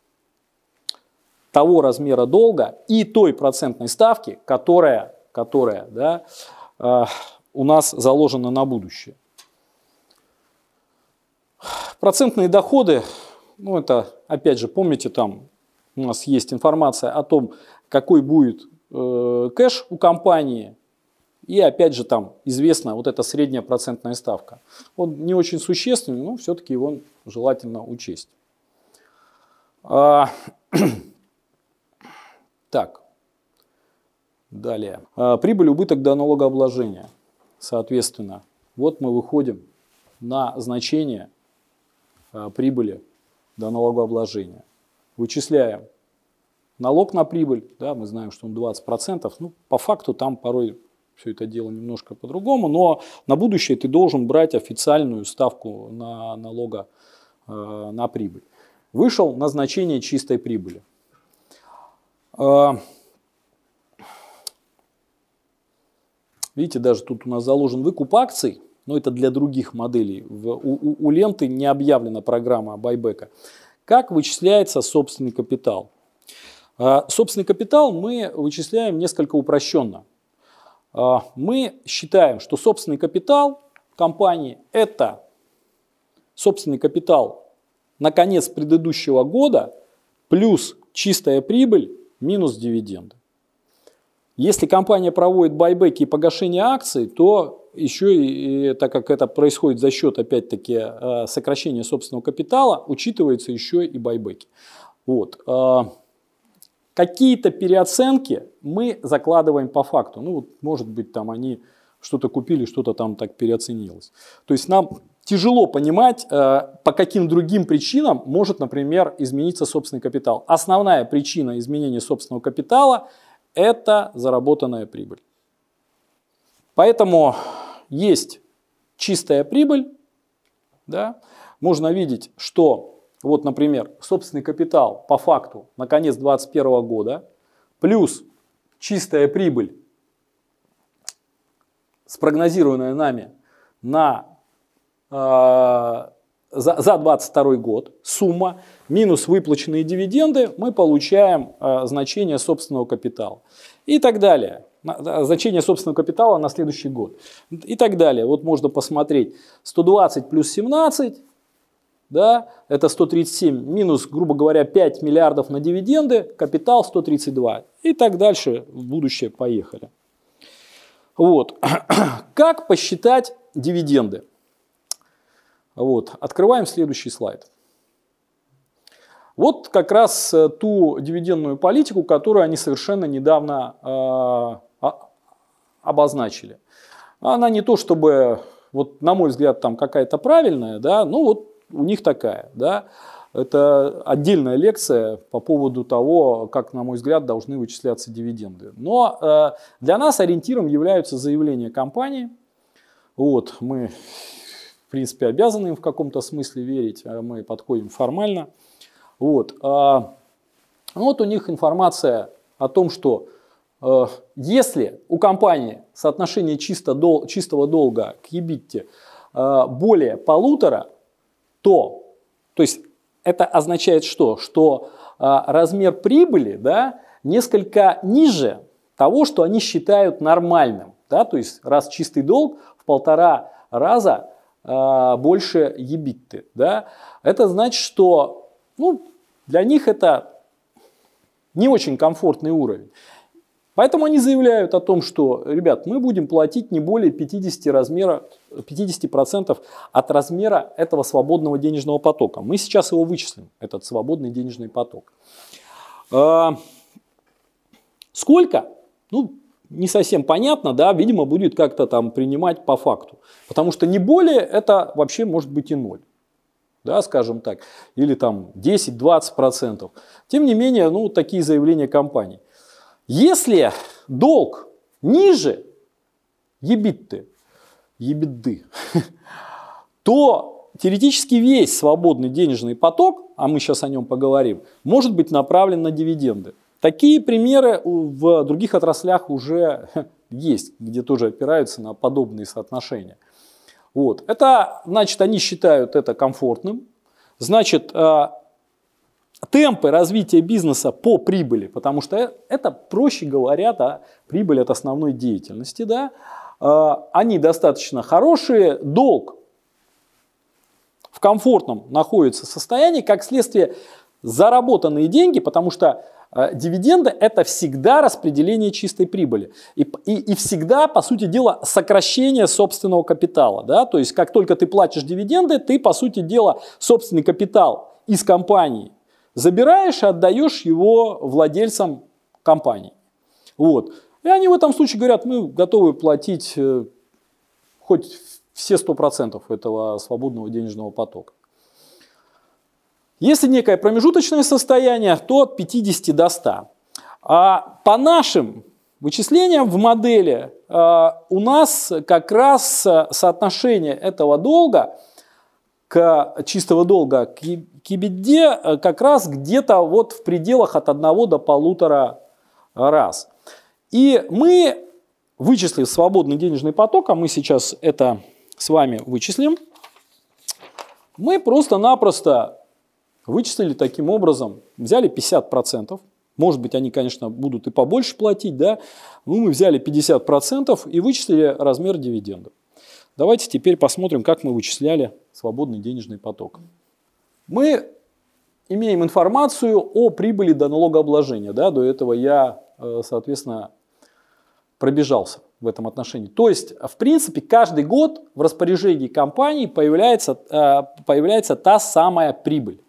того размера долга и той процентной ставки, которая, которая да, у нас заложена на будущее. Процентные доходы, ну это опять же, помните, там у нас есть информация о том, какой будет э, кэш у компании. И опять же там известна вот эта средняя процентная ставка. Он не очень существенный, но все-таки его желательно учесть. А, так, далее. А, прибыль, убыток до налогообложения. Соответственно, вот мы выходим на значение а, прибыли до налогообложения. Вычисляем налог на прибыль, да, мы знаем, что он двадцать процентов, ну, по факту там порой все это дело немножко по-другому, но на будущее ты должен брать официальную ставку на налога э, на прибыль. Вышел на значение чистой прибыли. Э, видите, даже тут у нас заложен выкуп акций, но это для других моделей. В, у, у ленты не объявлена программа байбека. Как вычисляется собственный капитал? Э, собственный капитал мы вычисляем несколько упрощенно. Мы считаем, что собственный капитал компании – это собственный капитал на конец предыдущего года плюс чистая прибыль минус дивиденды. Если компания проводит байбеки и погашение акций, то еще и, так как это происходит за счет, опять-таки, сокращения собственного капитала, учитываются еще и байбеки. Вот. Какие-то переоценки мы закладываем по факту. Ну, вот, может быть, там они что-то купили, что-то там так переоценилось. То есть нам тяжело понимать, э, по каким другим причинам может, например, измениться собственный капитал. Основная причина изменения собственного капитала – это заработанная прибыль. Поэтому есть чистая прибыль. Да? Можно видеть, что... Вот, например, собственный капитал по факту на конец две тысячи двадцать первого года плюс чистая прибыль, спрогнозированная нами на, э, за, за двадцать второй год, сумма минус выплаченные дивиденды, мы получаем э, значение собственного капитала. И так далее. Значение собственного капитала на следующий год. И так далее. Вот можно посмотреть. сто двадцать плюс семнадцать. Да, это сто тридцать семь минус, грубо говоря, пять миллиардов на дивиденды, капитал сто тридцать два. И так дальше в будущее поехали. Вот. Как посчитать дивиденды? Вот. Открываем следующий слайд. Вот как раз ту дивидендную политику, которую они совершенно недавно э, обозначили. Она не то чтобы, вот, на мой взгляд, там какая-то правильная, да, ну вот у них такая, да, это отдельная лекция по поводу того, как, на мой взгляд, должны вычисляться дивиденды. Но э, для нас ориентиром являются заявления компании. Вот, мы, в принципе, обязаны им в каком-то смысле верить, мы подходим формально. Вот, э, вот у них информация о том, что э, если у компании соотношение чисто дол, чистого долга к EBITDA э, более полутора, то, то есть это означает что? Что а, размер прибыли, да, несколько ниже того, что они считают нормальным. Да, то есть раз чистый долг в полтора раза а, больше EBITDA. Да, это значит, что ну, для них это не очень комфортный уровень. Поэтому они заявляют о том, что, ребят, мы будем платить не более пятидесяти процентов от размера этого свободного денежного потока. Мы сейчас его вычислим, этот свободный денежный поток. Сколько? Ну, не совсем понятно, да, видимо, будет как-то там принимать по факту. Потому что не более это вообще может быть и ноль. Да, скажем так, или там десять-двадцать процентов. Тем не менее, ну, такие заявления компаний. Если долг ниже EBITDA, EBITDA, то теоретически весь свободный денежный поток, а мы сейчас о нем поговорим, может быть направлен на дивиденды. Такие примеры в других отраслях уже есть, где тоже опираются на подобные соотношения. Вот. Это, значит, они считают это комфортным. Значит, темпы развития бизнеса по прибыли, потому что это, проще говоря, да, прибыль от основной деятельности, да, они достаточно хорошие, долг в комфортном находится состоянии, как следствие заработанные деньги, потому что дивиденды – это всегда распределение чистой прибыли. И, и, и всегда, по сути дела, сокращение собственного капитала. Да? То есть, как только ты платишь дивиденды, ты, по сути дела, собственный капитал из компании забираешь и отдаешь его владельцам компании. Вот. И они в этом случае говорят, мы готовы платить э, хоть все сто процентов этого свободного денежного потока. Если некое промежуточное состояние, то от пятидесяти до ста. А по нашим вычислениям в модели у нас как раз соотношение этого долга, к, чистого долга к EBITDA как раз где-то вот в пределах от одного до полутора раз. И мы, вычислив свободный денежный поток, а мы сейчас это с вами вычислим, мы просто-напросто вычислили таким образом, взяли пятьдесят процентов, может быть, они, конечно, будут и побольше платить, да, но мы взяли пятьдесят процентов и вычислили размер дивидендов. Давайте теперь посмотрим, как мы вычисляли свободный денежный поток. Мы имеем информацию о прибыли до налогообложения, да, до этого я, соответственно, пробежался в этом отношении. То есть, в принципе, каждый год в распоряжении компании появляется, появляется та самая прибыль.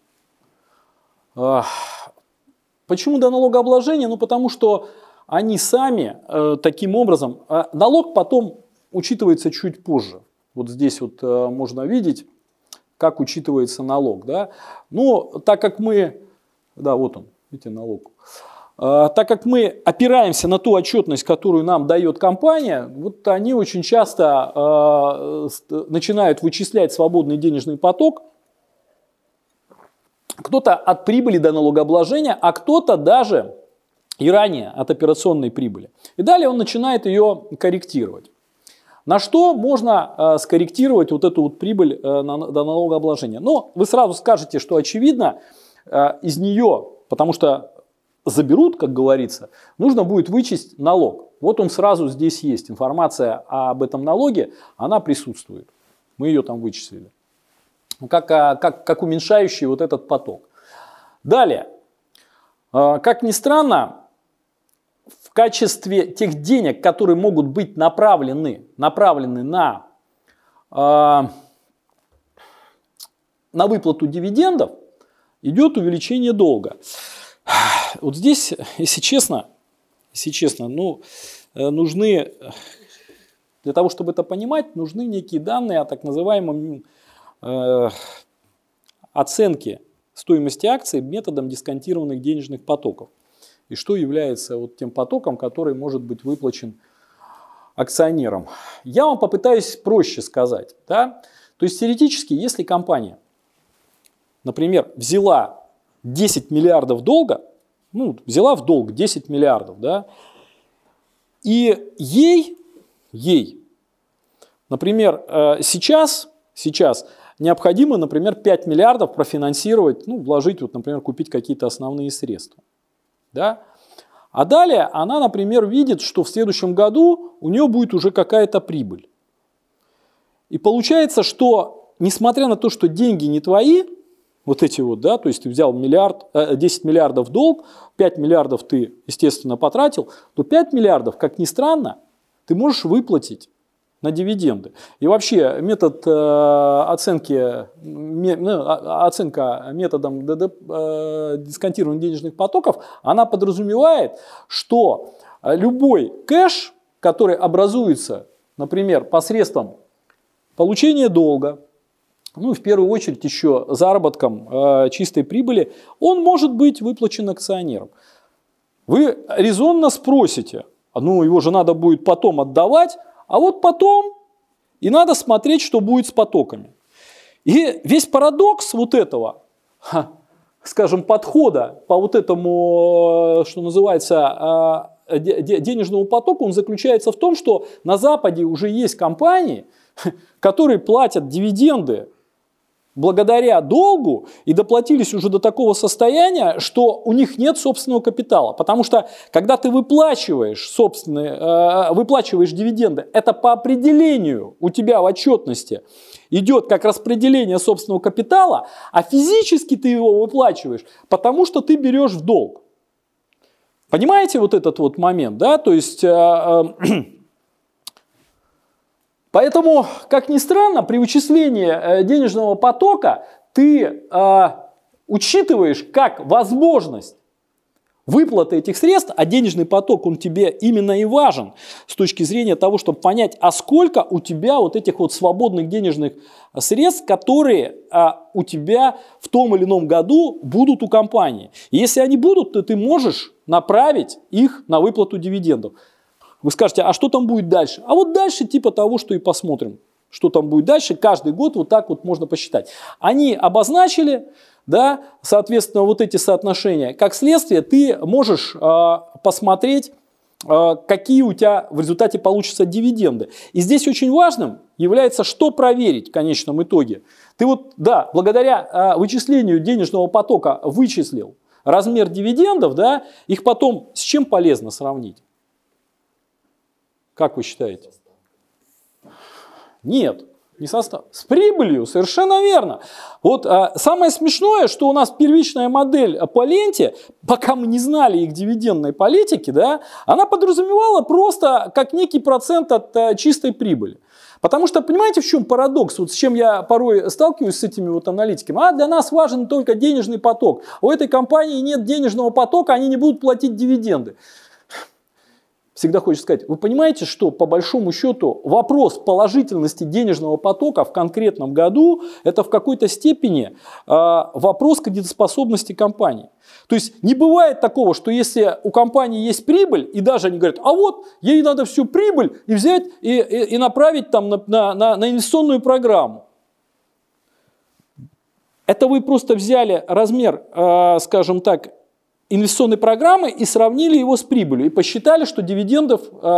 Почему до налогообложения? Ну, потому что они сами э, таким образом... Э, налог потом учитывается чуть позже. Вот здесь вот э, можно видеть, как учитывается налог. Да? Но так как мы... Да, вот он, видите, налог. Э, так как мы опираемся на ту отчетность, которую нам дает компания, вот они очень часто э, начинают вычислять свободный денежный поток. Кто-то от прибыли до налогообложения, а кто-то даже и ранее от операционной прибыли. И далее он начинает ее корректировать. На что можно э, скорректировать вот эту вот прибыль э, на, до налогообложения? Но вы сразу скажете, что очевидно, э, из нее, потому что заберут, как говорится, нужно будет вычесть налог. Вот он сразу здесь есть. Информация об этом налоге, она присутствует. Мы ее там вычислили. Как, как, как уменьшающий вот этот поток. Далее, как ни странно, в качестве тех денег, которые могут быть направлены, направлены на, на выплату дивидендов, идет увеличение долга. Вот здесь, если честно, если честно, ну, нужны, для того, чтобы это понимать, нужны некие данные о так называемом оценки стоимости акций методом дисконтированных денежных потоков. И что является вот тем потоком, который может быть выплачен акционерам. Я вам попытаюсь проще сказать. Да? То есть теоретически, если компания, например, взяла десять миллиардов долга, ну, взяла в долг десять миллиардов, да, и ей, ей, например, сейчас, сейчас необходимо, например, пять миллиардов профинансировать, ну, вложить, вот, например, купить какие-то основные средства. Да? А далее она, например, видит, что в следующем году у нее будет уже какая-то прибыль. И получается, что несмотря на то, что деньги не твои, вот эти вот, да, то есть ты взял миллиард, десять миллиардов долг, пять миллиардов ты, естественно, потратил, то пять миллиардов, как ни странно, ты можешь выплатить на дивиденды. И вообще метод э, оценки, ме, ну, оценка методом э, дисконтированных денежных потоков, она подразумевает, что любой кэш, который образуется, например, посредством получения долга, ну и в первую очередь еще заработком э, чистой прибыли, он может быть выплачен акционерам. Вы резонно спросите, ну его же надо будет потом отдавать, а вот потом и надо смотреть, что будет с потоками. И весь парадокс вот этого, скажем, подхода по вот этому, что называется, денежному потоку, он заключается в том, что на Западе уже есть компании, которые платят дивиденды благодаря долгу и доплатились уже до такого состояния, что у них нет собственного капитала. Потому что, когда ты выплачиваешь, собственные, э, выплачиваешь дивиденды, это по определению у тебя в отчетности идет как распределение собственного капитала, а физически ты его выплачиваешь, потому что ты берешь в долг. Понимаете вот этот вот момент, да? То есть... Э, э, Поэтому, как ни странно, при вычислении денежного потока ты э, учитываешь как возможность выплата этих средств, а денежный поток, он тебе именно и важен с точки зрения того, чтобы понять, а сколько у тебя вот этих вот свободных денежных средств, которые а, у тебя в том или ином году будут у компании. И если они будут, то ты можешь направить их на выплату дивидендов. Вы скажете, а что там будет дальше? А вот дальше типа того, что и посмотрим. Что там будет дальше, каждый год вот так вот можно посчитать. Они обозначили, да, соответственно, вот эти соотношения. Как следствие, ты можешь э, посмотреть, э, какие у тебя в результате получатся дивиденды. И здесь очень важным является, что проверить в конечном итоге. Ты вот, да, благодаря э, вычислению денежного потока вычислил размер дивидендов, да, их потом с чем полезно сравнить? Как вы считаете? Нет, не состав. С прибылью, совершенно верно. Вот а, самое смешное, что у нас первичная модель по ленте, пока мы не знали их дивидендной политики, да, она подразумевала просто как некий процент от а, чистой прибыли. Потому что, понимаете, в чем парадокс, вот с чем я порой сталкиваюсь с этими вот аналитиками? А для нас важен только денежный поток. У этой компании нет денежного потока, они не будут платить дивиденды. Всегда хочется сказать, вы понимаете, что по большому счету вопрос положительности денежного потока в конкретном году это в какой-то степени э, вопрос кредитоспособности компании. То есть не бывает такого, что если у компании есть прибыль, и даже они говорят, а вот ей надо всю прибыль и взять и, и, и направить там на, на, на, на инвестиционную программу. Это вы просто взяли размер, э, скажем так, инвестиционной программы и сравнили его с прибылью. И посчитали, что дивидендов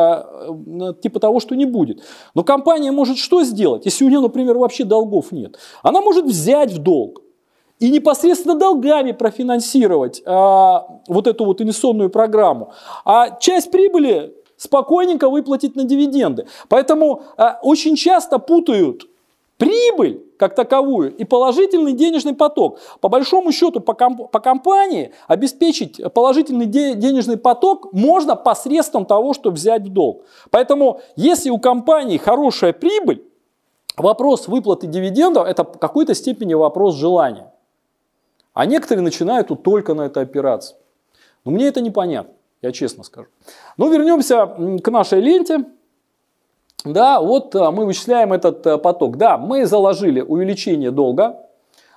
э, типа того, что не будет. Но компания может что сделать, если у нее, например, вообще долгов нет? Она может взять в долг и непосредственно долгами профинансировать э, вот эту вот инвестиционную программу. А часть прибыли спокойненько выплатить на дивиденды. Поэтому э, очень часто путают прибыль как таковую и положительный денежный поток. По большому счету по, комп по компании обеспечить положительный де денежный поток можно посредством того, чтобы взять в долг. Поэтому если у компании хорошая прибыль, вопрос выплаты дивидендов это в какой-то степени вопрос желания. А некоторые начинают тут только на это опираться. Но мне это непонятно, я честно скажу. Но вернемся к нашей ленте. Да, вот мы вычисляем этот поток. Да, мы заложили увеличение долга.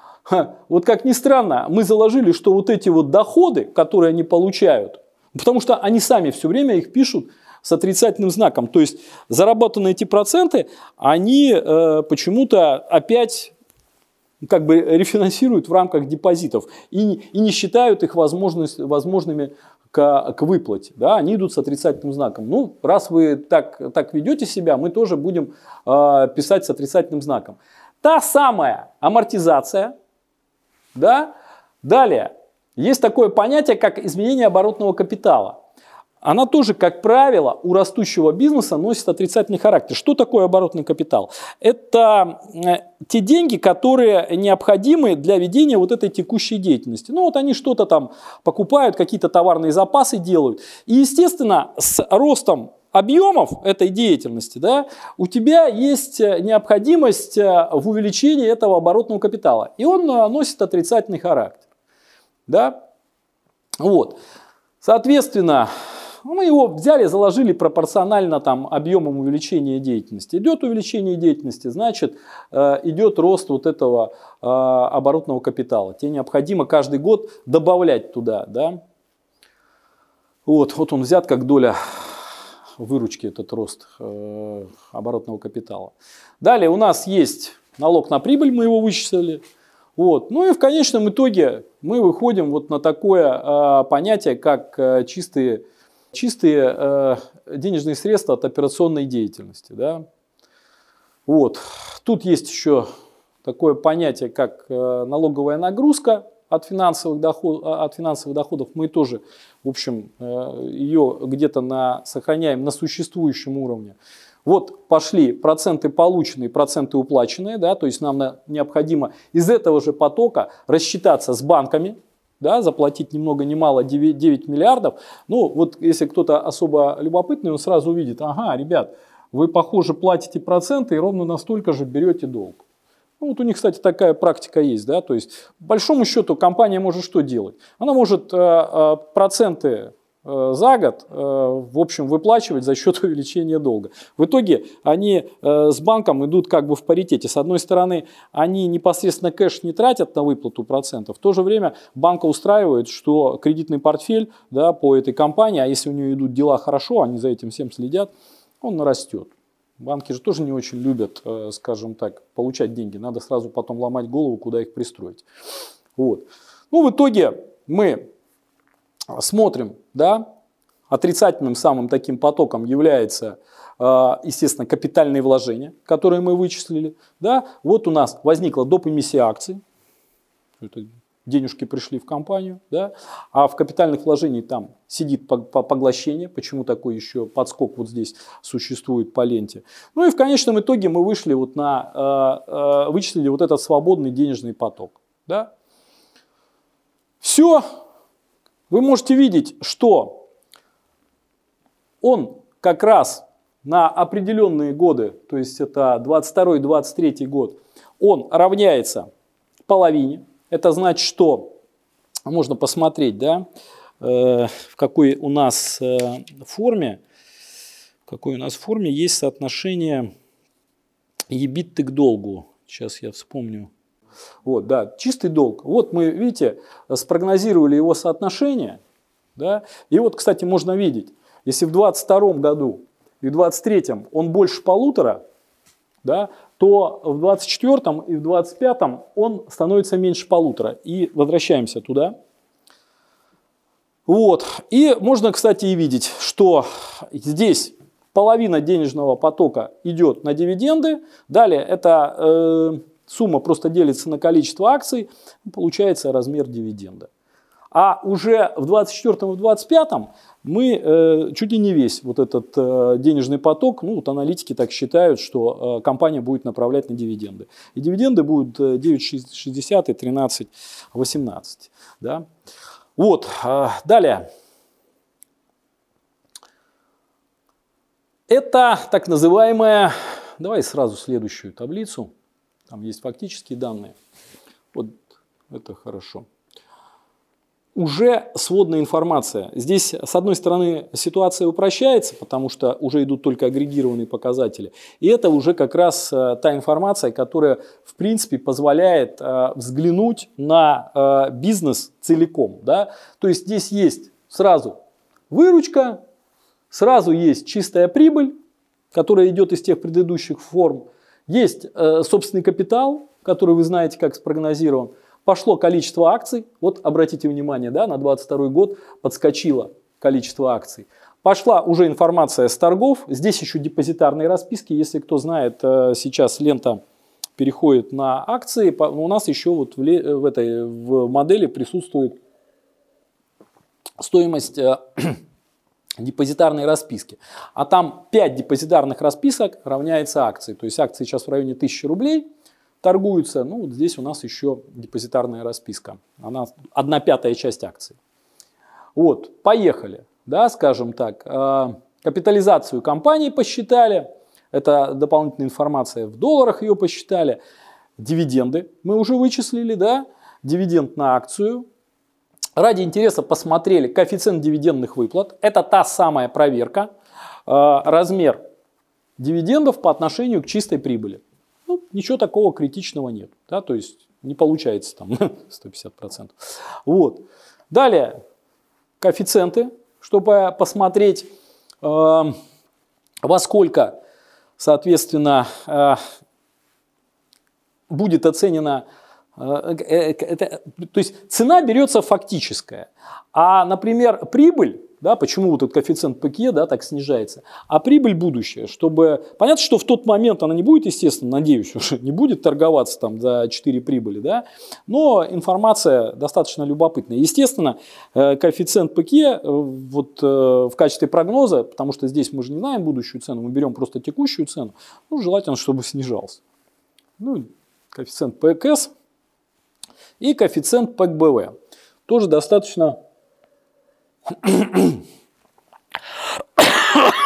Вот как ни странно, мы заложили, что вот эти вот доходы, которые они получают, потому что они сами все время их пишут с отрицательным знаком. То есть заработанные эти проценты, они э, почему-то опять как бы рефинансируют в рамках депозитов и, и не считают их возможность, возможными к, к выплате. Да, они идут с отрицательным знаком. Ну, раз вы так, так ведете себя, мы тоже будем э, писать с отрицательным знаком. Та самая амортизация. Да? Далее, есть такое понятие, как изменение оборотного капитала. Она тоже, как правило, у растущего бизнеса носит отрицательный характер. Что такое оборотный капитал? Это те деньги, которые необходимы для ведения вот этой текущей деятельности. Ну вот они что-то там покупают, какие-то товарные запасы делают. И, естественно, с ростом объемов этой деятельности, да, у тебя есть необходимость в увеличении этого оборотного капитала. И он носит отрицательный характер. Да? Вот. Соответственно, мы его взяли, заложили пропорционально там, объемам увеличения деятельности. Идет увеличение деятельности, значит, идет рост вот этого оборотного капитала. Тебе необходимо каждый год добавлять туда. Да? Вот, вот он взят как доля выручки, этот рост оборотного капитала. Далее у нас есть налог на прибыль, мы его вычислили. Вот. Ну и в конечном итоге мы выходим вот на такое понятие, как чистые Чистые э, денежные средства от операционной деятельности. Да? Вот. Тут есть еще такое понятие, как э, налоговая нагрузка от финансовых, доход, от финансовых доходов. Мы тоже, в общем, э, ее где-то на, сохраняем на существующем уровне. Вот пошли проценты полученные, проценты уплаченные. Да? То есть нам на, необходимо из этого же потока рассчитаться с банками. Да, заплатить ни много ни мало девять миллиардов. Ну, вот если кто-то особо любопытный, он сразу увидит, ага, ребят, вы, похоже, платите проценты и ровно настолько же берете долг. Ну, вот у них, кстати, такая практика есть, да, то есть, по большому счету, компания может что делать? Она может э, э, проценты э, за год, э, в общем, выплачивать за счет увеличения долга. В итоге они э, с банком идут как бы в паритете. С одной стороны, они непосредственно кэш не тратят на выплату процентов, в то же время банка устраивает, что кредитный портфель, да, по этой компании, а если у нее идут дела хорошо, они за этим всем следят, он растет. Банки же тоже не очень любят, скажем так, получать деньги. Надо сразу потом ломать голову, куда их пристроить. Вот. Ну, в итоге мы смотрим, да, отрицательным самым таким потоком является, естественно, капитальные вложения, которые мы вычислили. Да. Вот у нас возникла доп. Эмиссия акций. Это денежки пришли в компанию, да, а в капитальных вложениях там сидит поглощение, почему такой еще подскок вот здесь существует по ленте. Ну и в конечном итоге мы вышли вот на, э, э, вычислили вот этот свободный денежный поток. Да. Все, вы можете видеть, что он как раз на определенные годы, то есть это двадцать второй — двадцать третий год, он равняется половине. Это значит, что можно посмотреть, да, э, в какой у нас э, форме, в какой у нас форме есть соотношение EBITDA к долгу. Сейчас я вспомню. Вот, да, чистый долг. Вот мы, видите, спрогнозировали его соотношение. Да, и вот, кстати, можно видеть, если в двадцать втором году и в двадцать третьем он больше полутора, да, то в двадцать четвёртом и в двадцать пятом он становится меньше полутора. И возвращаемся туда. Вот. И можно, кстати, и видеть, что здесь половина денежного потока идет на дивиденды. Далее эта э, сумма просто делится на количество акций, получается размер дивиденда. А уже в двадцать четвёртом и в двадцать пятом мы э, чуть ли не весь вот этот э, денежный поток, ну вот аналитики так считают, что э, компания будет направлять на дивиденды. И дивиденды будут девять шестьдесят и тринадцать восемнадцать. Да? Вот, э, далее. Это так называемая, давай сразу следующую таблицу, там есть фактические данные. Вот это хорошо. Уже сводная информация. Здесь, с одной стороны, ситуация упрощается, потому что уже идут только агрегированные показатели. И это уже как раз та информация, которая, в принципе, позволяет взглянуть на бизнес целиком. Да? То есть здесь есть сразу выручка, сразу есть чистая прибыль, которая идет из тех предыдущих форм. Есть собственный капитал, который вы знаете, как спрогнозирован. Пошло количество акций, вот обратите внимание, да, на двадцать второй год подскочило количество акций. Пошла уже информация с торгов, здесь еще депозитарные расписки, если кто знает, сейчас лента переходит на акции, у нас еще вот в, в этой в модели присутствует стоимость депозитарной расписки. А там пять депозитарных расписок равняется акции, то есть акции сейчас в районе тысячи рублей. Торгуются, ну вот здесь у нас еще депозитарная расписка, она одна пятая часть акций. Вот, поехали, да, скажем так, капитализацию компании посчитали, это дополнительная информация, в долларах ее посчитали, дивиденды мы уже вычислили, да, дивиденд на акцию. Ради интереса посмотрели коэффициент дивидендных выплат, это та самая проверка, размер дивидендов по отношению к чистой прибыли. Ну, ничего такого критичного нет, да, то есть не получается там сто пятьдесят процентов. Вот. Далее коэффициенты, чтобы посмотреть, э, во сколько, соответственно, э, будет оценена, э, э, это, то есть цена берется фактическая, а, например, прибыль, да, почему вот этот коэффициент ПКЕ, да, так снижается, а прибыль будущая, чтобы, понятно, что в тот момент она не будет, естественно, надеюсь, уже не будет торговаться там за четыре прибыли, да, но информация достаточно любопытная. Естественно, коэффициент ПКЕ вот в качестве прогноза, потому что здесь мы же не знаем будущую цену, мы берем просто текущую цену, ну, желательно, чтобы снижался. Ну, коэффициент ПКС и коэффициент ПКБВ. Тоже достаточно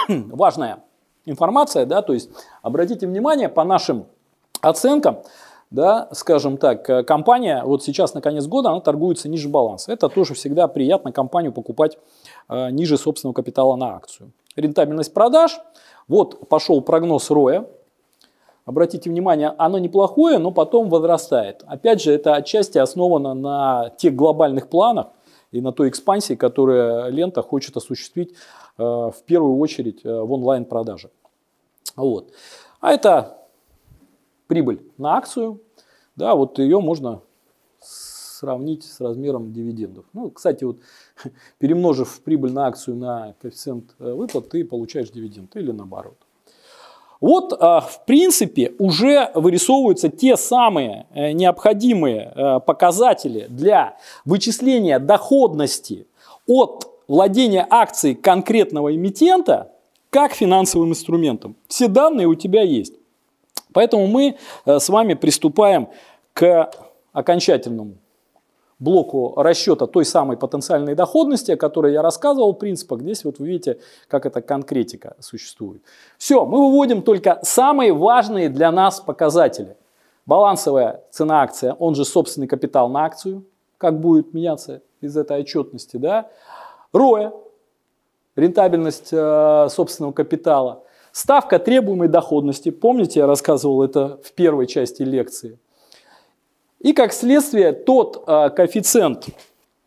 важная информация, да, то есть обратите внимание, по нашим оценкам, да, скажем так, компания вот сейчас на конец года, она торгуется ниже баланса. Это тоже всегда приятно компанию покупать э, ниже собственного капитала на акцию. Рентабельность продаж. Вот пошел прогноз роя. Обратите внимание, оно неплохое, но потом возрастает. Опять же, это отчасти основано на тех глобальных планах и на той экспансии, которую лента хочет осуществить э, в первую очередь э, в онлайн-продаже. Вот. А это прибыль на акцию. Да, вот ее можно сравнить с размером дивидендов. Ну, кстати, вот, перемножив прибыль на акцию на коэффициент выплат, ты получаешь дивиденд или наоборот. Вот, в принципе, уже вырисовываются те самые необходимые показатели для вычисления доходности от владения акцией конкретного эмитента как финансовым инструментом. Все данные у тебя есть. Поэтому мы с вами приступаем к окончательному блоку расчета той самой потенциальной доходности, о которой я рассказывал в принципах. Здесь вот вы видите, как эта конкретика существует. Все, мы выводим только самые важные для нас показатели. Балансовая цена акции, он же собственный капитал на акцию, как будет меняться из этой отчетности. Да? роя, рентабельность э, собственного капитала. Ставка требуемой доходности. Помните, я рассказывал это в первой части лекции. И как следствие тот э, коэффициент э,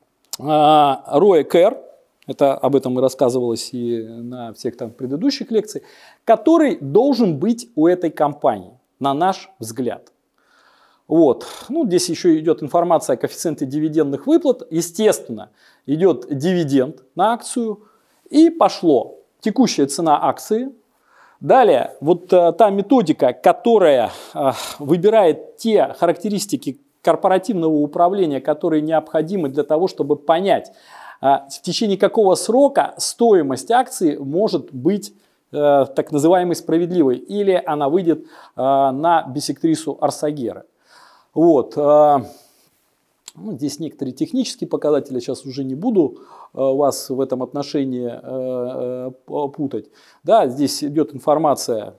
роя-кэр, это об этом и рассказывалось и на всех там предыдущих лекциях, который должен быть у этой компании, на наш взгляд. Вот. Ну, здесь еще идет информация о коэффициенте дивидендных выплат. Естественно, идет дивиденд на акцию. И пошло текущая цена акции. Далее, вот а, та методика, которая а, выбирает те характеристики корпоративного управления, которые необходимы для того, чтобы понять, а, в течение какого срока стоимость акции может быть а, так называемой справедливой, или она выйдет а, на биссектрису Арсагера. Вот. А, ну, здесь некоторые технические показатели, сейчас уже не буду вас в этом отношении э, э, путать. Да, здесь идет информация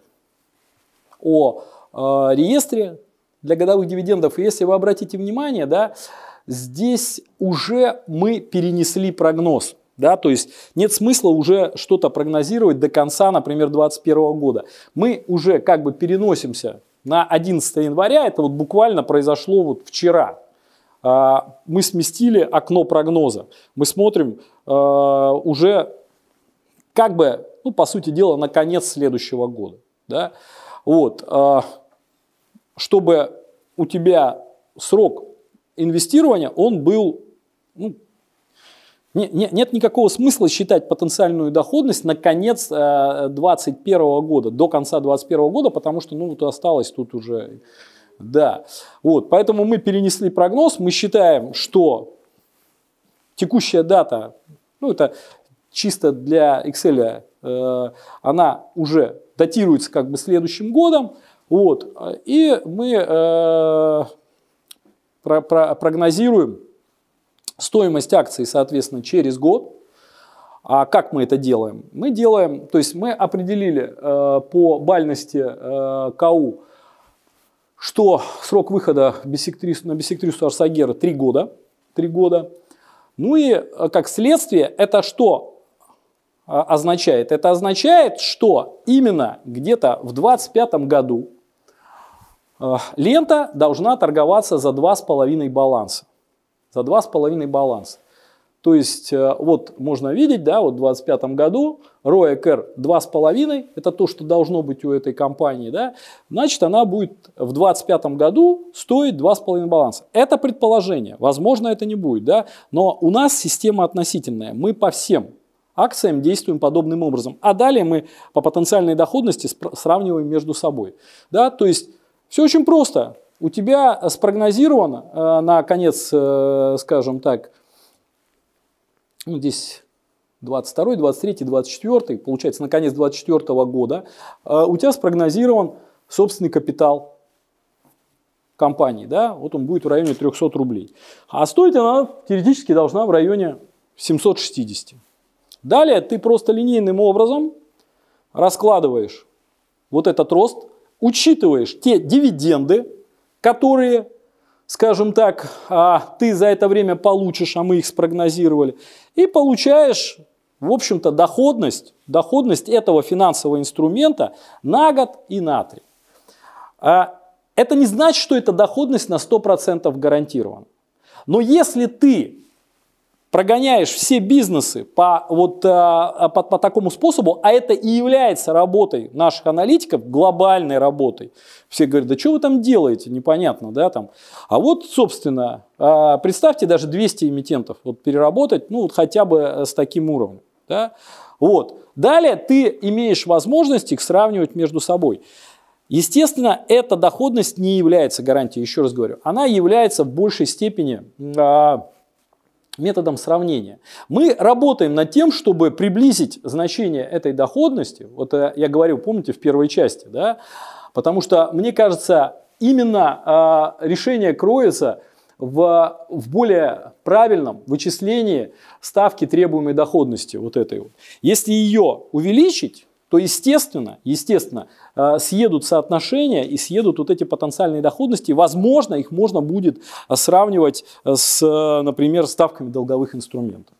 о э, реестре для годовых дивидендов. И если вы обратите внимание, да, здесь уже мы перенесли прогноз. Да, то есть нет смысла уже что-то прогнозировать до конца, например, две тысячи двадцать первого года. Мы уже как бы переносимся на одиннадцатое января, это вот буквально произошло вот вчера. Мы сместили окно прогноза. Мы смотрим э, уже, как бы, ну, по сути дела, на конец следующего года. Да? Вот, э, чтобы у тебя срок инвестирования, он был... Ну, не, не, нет никакого смысла считать потенциальную доходность на конец две тысячи двадцать первого года, до конца две тысячи двадцать первого года, потому что ну, вот осталось тут уже... Да, вот, поэтому мы перенесли прогноз, мы считаем, что текущая дата, ну это чисто для Excel, э, она уже датируется как бы следующим годом, вот, и мы э, про, про, прогнозируем стоимость акций, соответственно, через год. А как мы это делаем? Мы делаем, то есть мы определили э, по бальности э, КАУ, что срок выхода биссектрису, на биссектрису Арсагера три года, три года. Ну и как следствие это что означает? Это означает, что именно где-то в двадцать пятом году лента должна торговаться за два с половиной баланса. За два с половиной баланса. То есть вот можно видеть, да, вот в двадцать пятом году роя-кэр два с половиной, это то, что должно быть у этой компании, да, значит она будет в двадцать пятом году стоить два с половиной баланса. Это предположение, возможно это не будет, да, но у нас система относительная, мы по всем акциям действуем подобным образом, а далее мы по потенциальной доходности сравниваем между собой, да, то есть все очень просто, у тебя спрогнозировано э, на конец, э, скажем так, ну, здесь двадцать второй, двадцать третий, двадцать четвёртый, получается, на конец двадцать четвёртого года, у тебя спрогнозирован собственный капитал компании, да, вот он будет в районе трёхсот рублей. А стоить она теоретически должна в районе семисот шестидесяти. Далее ты просто линейным образом раскладываешь вот этот рост, учитываешь те дивиденды, которые, скажем так, ты за это время получишь, а мы их спрогнозировали, и получаешь, в общем-то, доходность, доходность этого финансового инструмента на год и на три. Это не значит, что эта доходность на сто процентов гарантирована. Но если ты прогоняешь все бизнесы по, вот, по, по такому способу, а это и является работой наших аналитиков, глобальной работой. Все говорят, да что вы там делаете, непонятно, да, там. А вот, собственно, представьте даже двести эмитентов вот, переработать, ну, вот хотя бы с таким уровнем, да. Вот. Далее ты имеешь возможность их сравнивать между собой. Естественно, эта доходность не является гарантией, еще раз говорю, она является в большей степени методом сравнения. Мы работаем над тем, чтобы приблизить значение этой доходности. Вот я говорил, помните, в первой части, да? Потому что, мне кажется, именно э, решение кроется в, в более правильном вычислении ставки требуемой доходности. Вот этой вот. Если ее увеличить, то, естественно, естественно, э, съедут соотношения и съедут вот эти потенциальные доходности. Возможно, их можно будет сравнивать с, например, ставками долговых инструментов.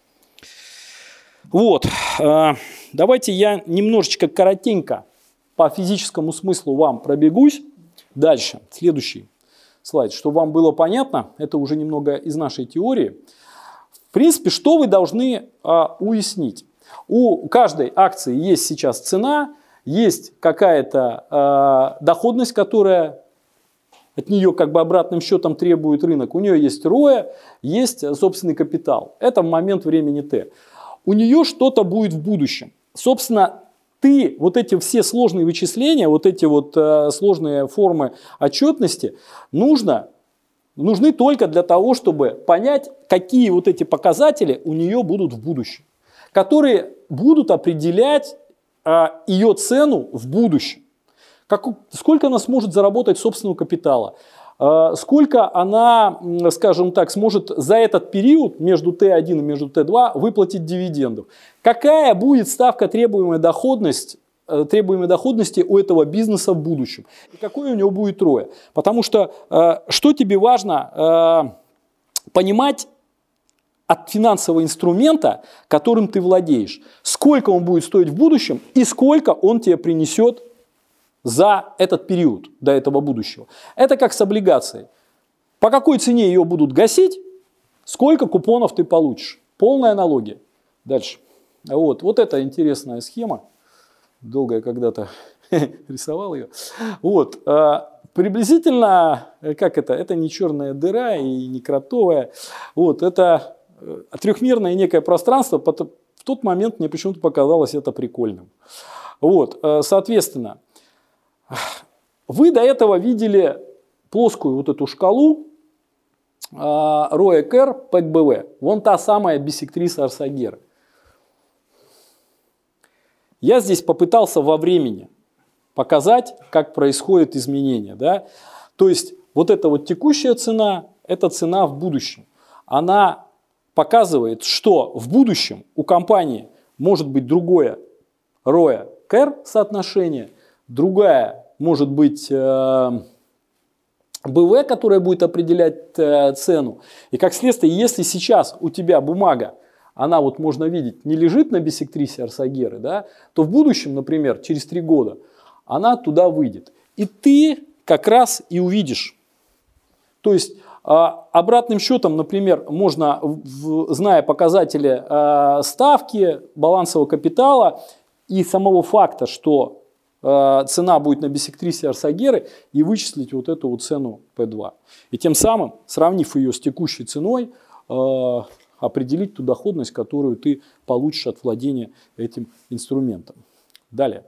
Вот. Э, давайте я немножечко коротенько по физическому смыслу вам пробегусь. Дальше, следующий слайд. Чтобы вам было понятно, это уже немного из нашей теории. В принципе, что вы должны э, уяснить? У каждой акции есть сейчас цена, есть какая-то э, доходность, которая от нее как бы обратным счетом требует рынок. У нее есть роя, есть собственный капитал. Это в момент времени Т. У нее что-то будет в будущем. Собственно, ты вот эти все сложные вычисления, вот эти вот э, сложные формы отчетности нужно, нужны только для того, чтобы понять, какие вот эти показатели у нее будут в будущем, которые будут определять а, ее цену в будущем. Как, сколько она сможет заработать собственного капитала, а, сколько она, скажем так, сможет за этот период между Т один и между Т два выплатить дивидендов. Какая будет ставка требуемой доходности, требуемой доходности у этого бизнеса в будущем. И какой у него будет роя. Потому что а, что тебе важно а, понимать, от финансового инструмента, которым ты владеешь. Сколько он будет стоить в будущем и сколько он тебе принесет за этот период до этого будущего. Это как с облигацией. По какой цене ее будут гасить, сколько купонов ты получишь. Полная аналогия. Дальше. Вот, вот это интересная схема. Долго я когда-то рисовал ее. Вот. Приблизительно, как это? Это не черная дыра и не кротовая. Вот, это трехмерное некое пространство. В тот момент мне почему-то показалось это прикольным. Вот, соответственно, вы до этого видели плоскую вот эту шкалу роя-кэр пэк-бэ вэ. Вон та самая биссектриса Арсагеры. Я здесь попытался во времени показать, как происходит изменение. Да? То есть вот эта вот текущая цена, это цена в будущем. Она показывает, что в будущем у компании может быть другое роя-кэр соотношение, другая может быть э, бэ вэ, которая будет определять э, цену. И как следствие, если сейчас у тебя бумага, она вот можно видеть, не лежит на биссектрисе Арсагеры, да, то в будущем, например, через три года, она туда выйдет. И ты как раз и увидишь. То есть обратным счетом, например, можно, зная показатели ставки, балансового капитала и самого факта, что цена будет на биссектрисе Арсагеры, и вычислить вот эту вот цену пэ два. И тем самым, сравнив ее с текущей ценой, определить ту доходность, которую ты получишь от владения этим инструментом. Далее.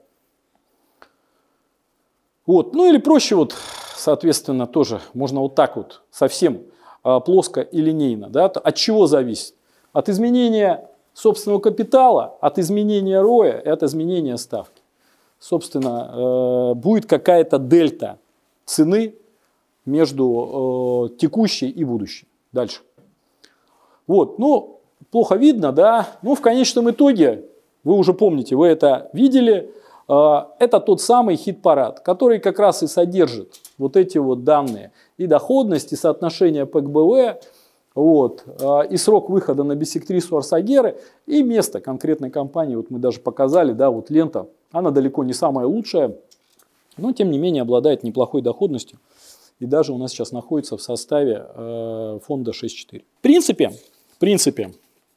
Вот. Ну или проще, вот, соответственно, тоже можно вот так вот, совсем а, плоско и линейно. Да? От чего зависит? От изменения собственного капитала, от изменения роя и от изменения ставки. Собственно, э, будет какая-то дельта цены между э, текущей и будущей. Дальше. Вот, ну, плохо видно, да. Ну, в конечном итоге, вы уже помните, вы это видели. Это тот самый хит-парад, который как раз и содержит вот эти вот данные. И доходность, и соотношение П К Б В, вот, и срок выхода на биссектрису Арсагеры, и место конкретной компании. Вот мы даже показали, да, вот лента, она далеко не самая лучшая, но тем не менее обладает неплохой доходностью. И даже у нас сейчас находится в составе э, фонда шесть четыре. В принципе, в принципе,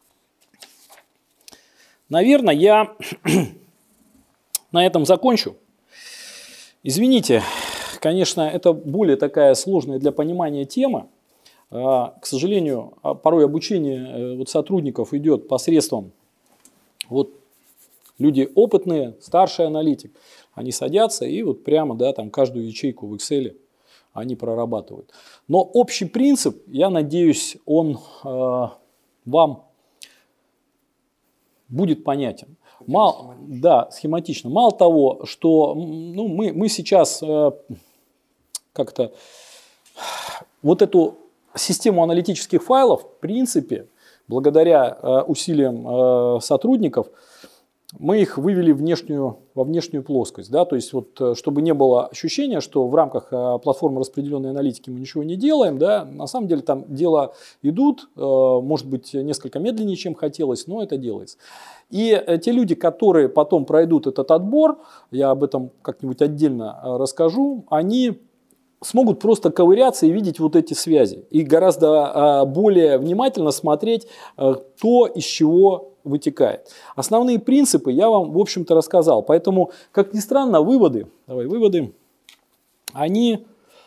наверное, я на этом закончу. Извините, конечно, это более такая сложная для понимания тема. К сожалению, порой обучение вот сотрудников идет посредством, вот люди опытные, старший аналитик, они садятся и вот прямо, да, там каждую ячейку в Excel они прорабатывают. Но общий принцип, я надеюсь, он э, вам будет понятен. Мало, да, схематично. Мало того, что ну, мы, мы сейчас э, как-то вот эту систему аналитических файлов, в принципе, благодаря э, усилиям э, сотрудников, мы их вывели внешнюю, во внешнюю плоскость. Да? То есть, вот, чтобы не было ощущения, что в рамках э, платформы распределенной аналитики мы ничего не делаем, да? На самом деле там дела идут, э, может быть, несколько медленнее, чем хотелось, но это делается. И э, те люди, которые потом пройдут этот отбор, я об этом как-нибудь отдельно э, расскажу, они смогут просто ковыряться и видеть вот эти связи. И гораздо э, более внимательно смотреть э, то, из чего вытекает. Основные принципы я вам, в общем-то, рассказал. Поэтому, как ни странно, выводы, давай, выводы, они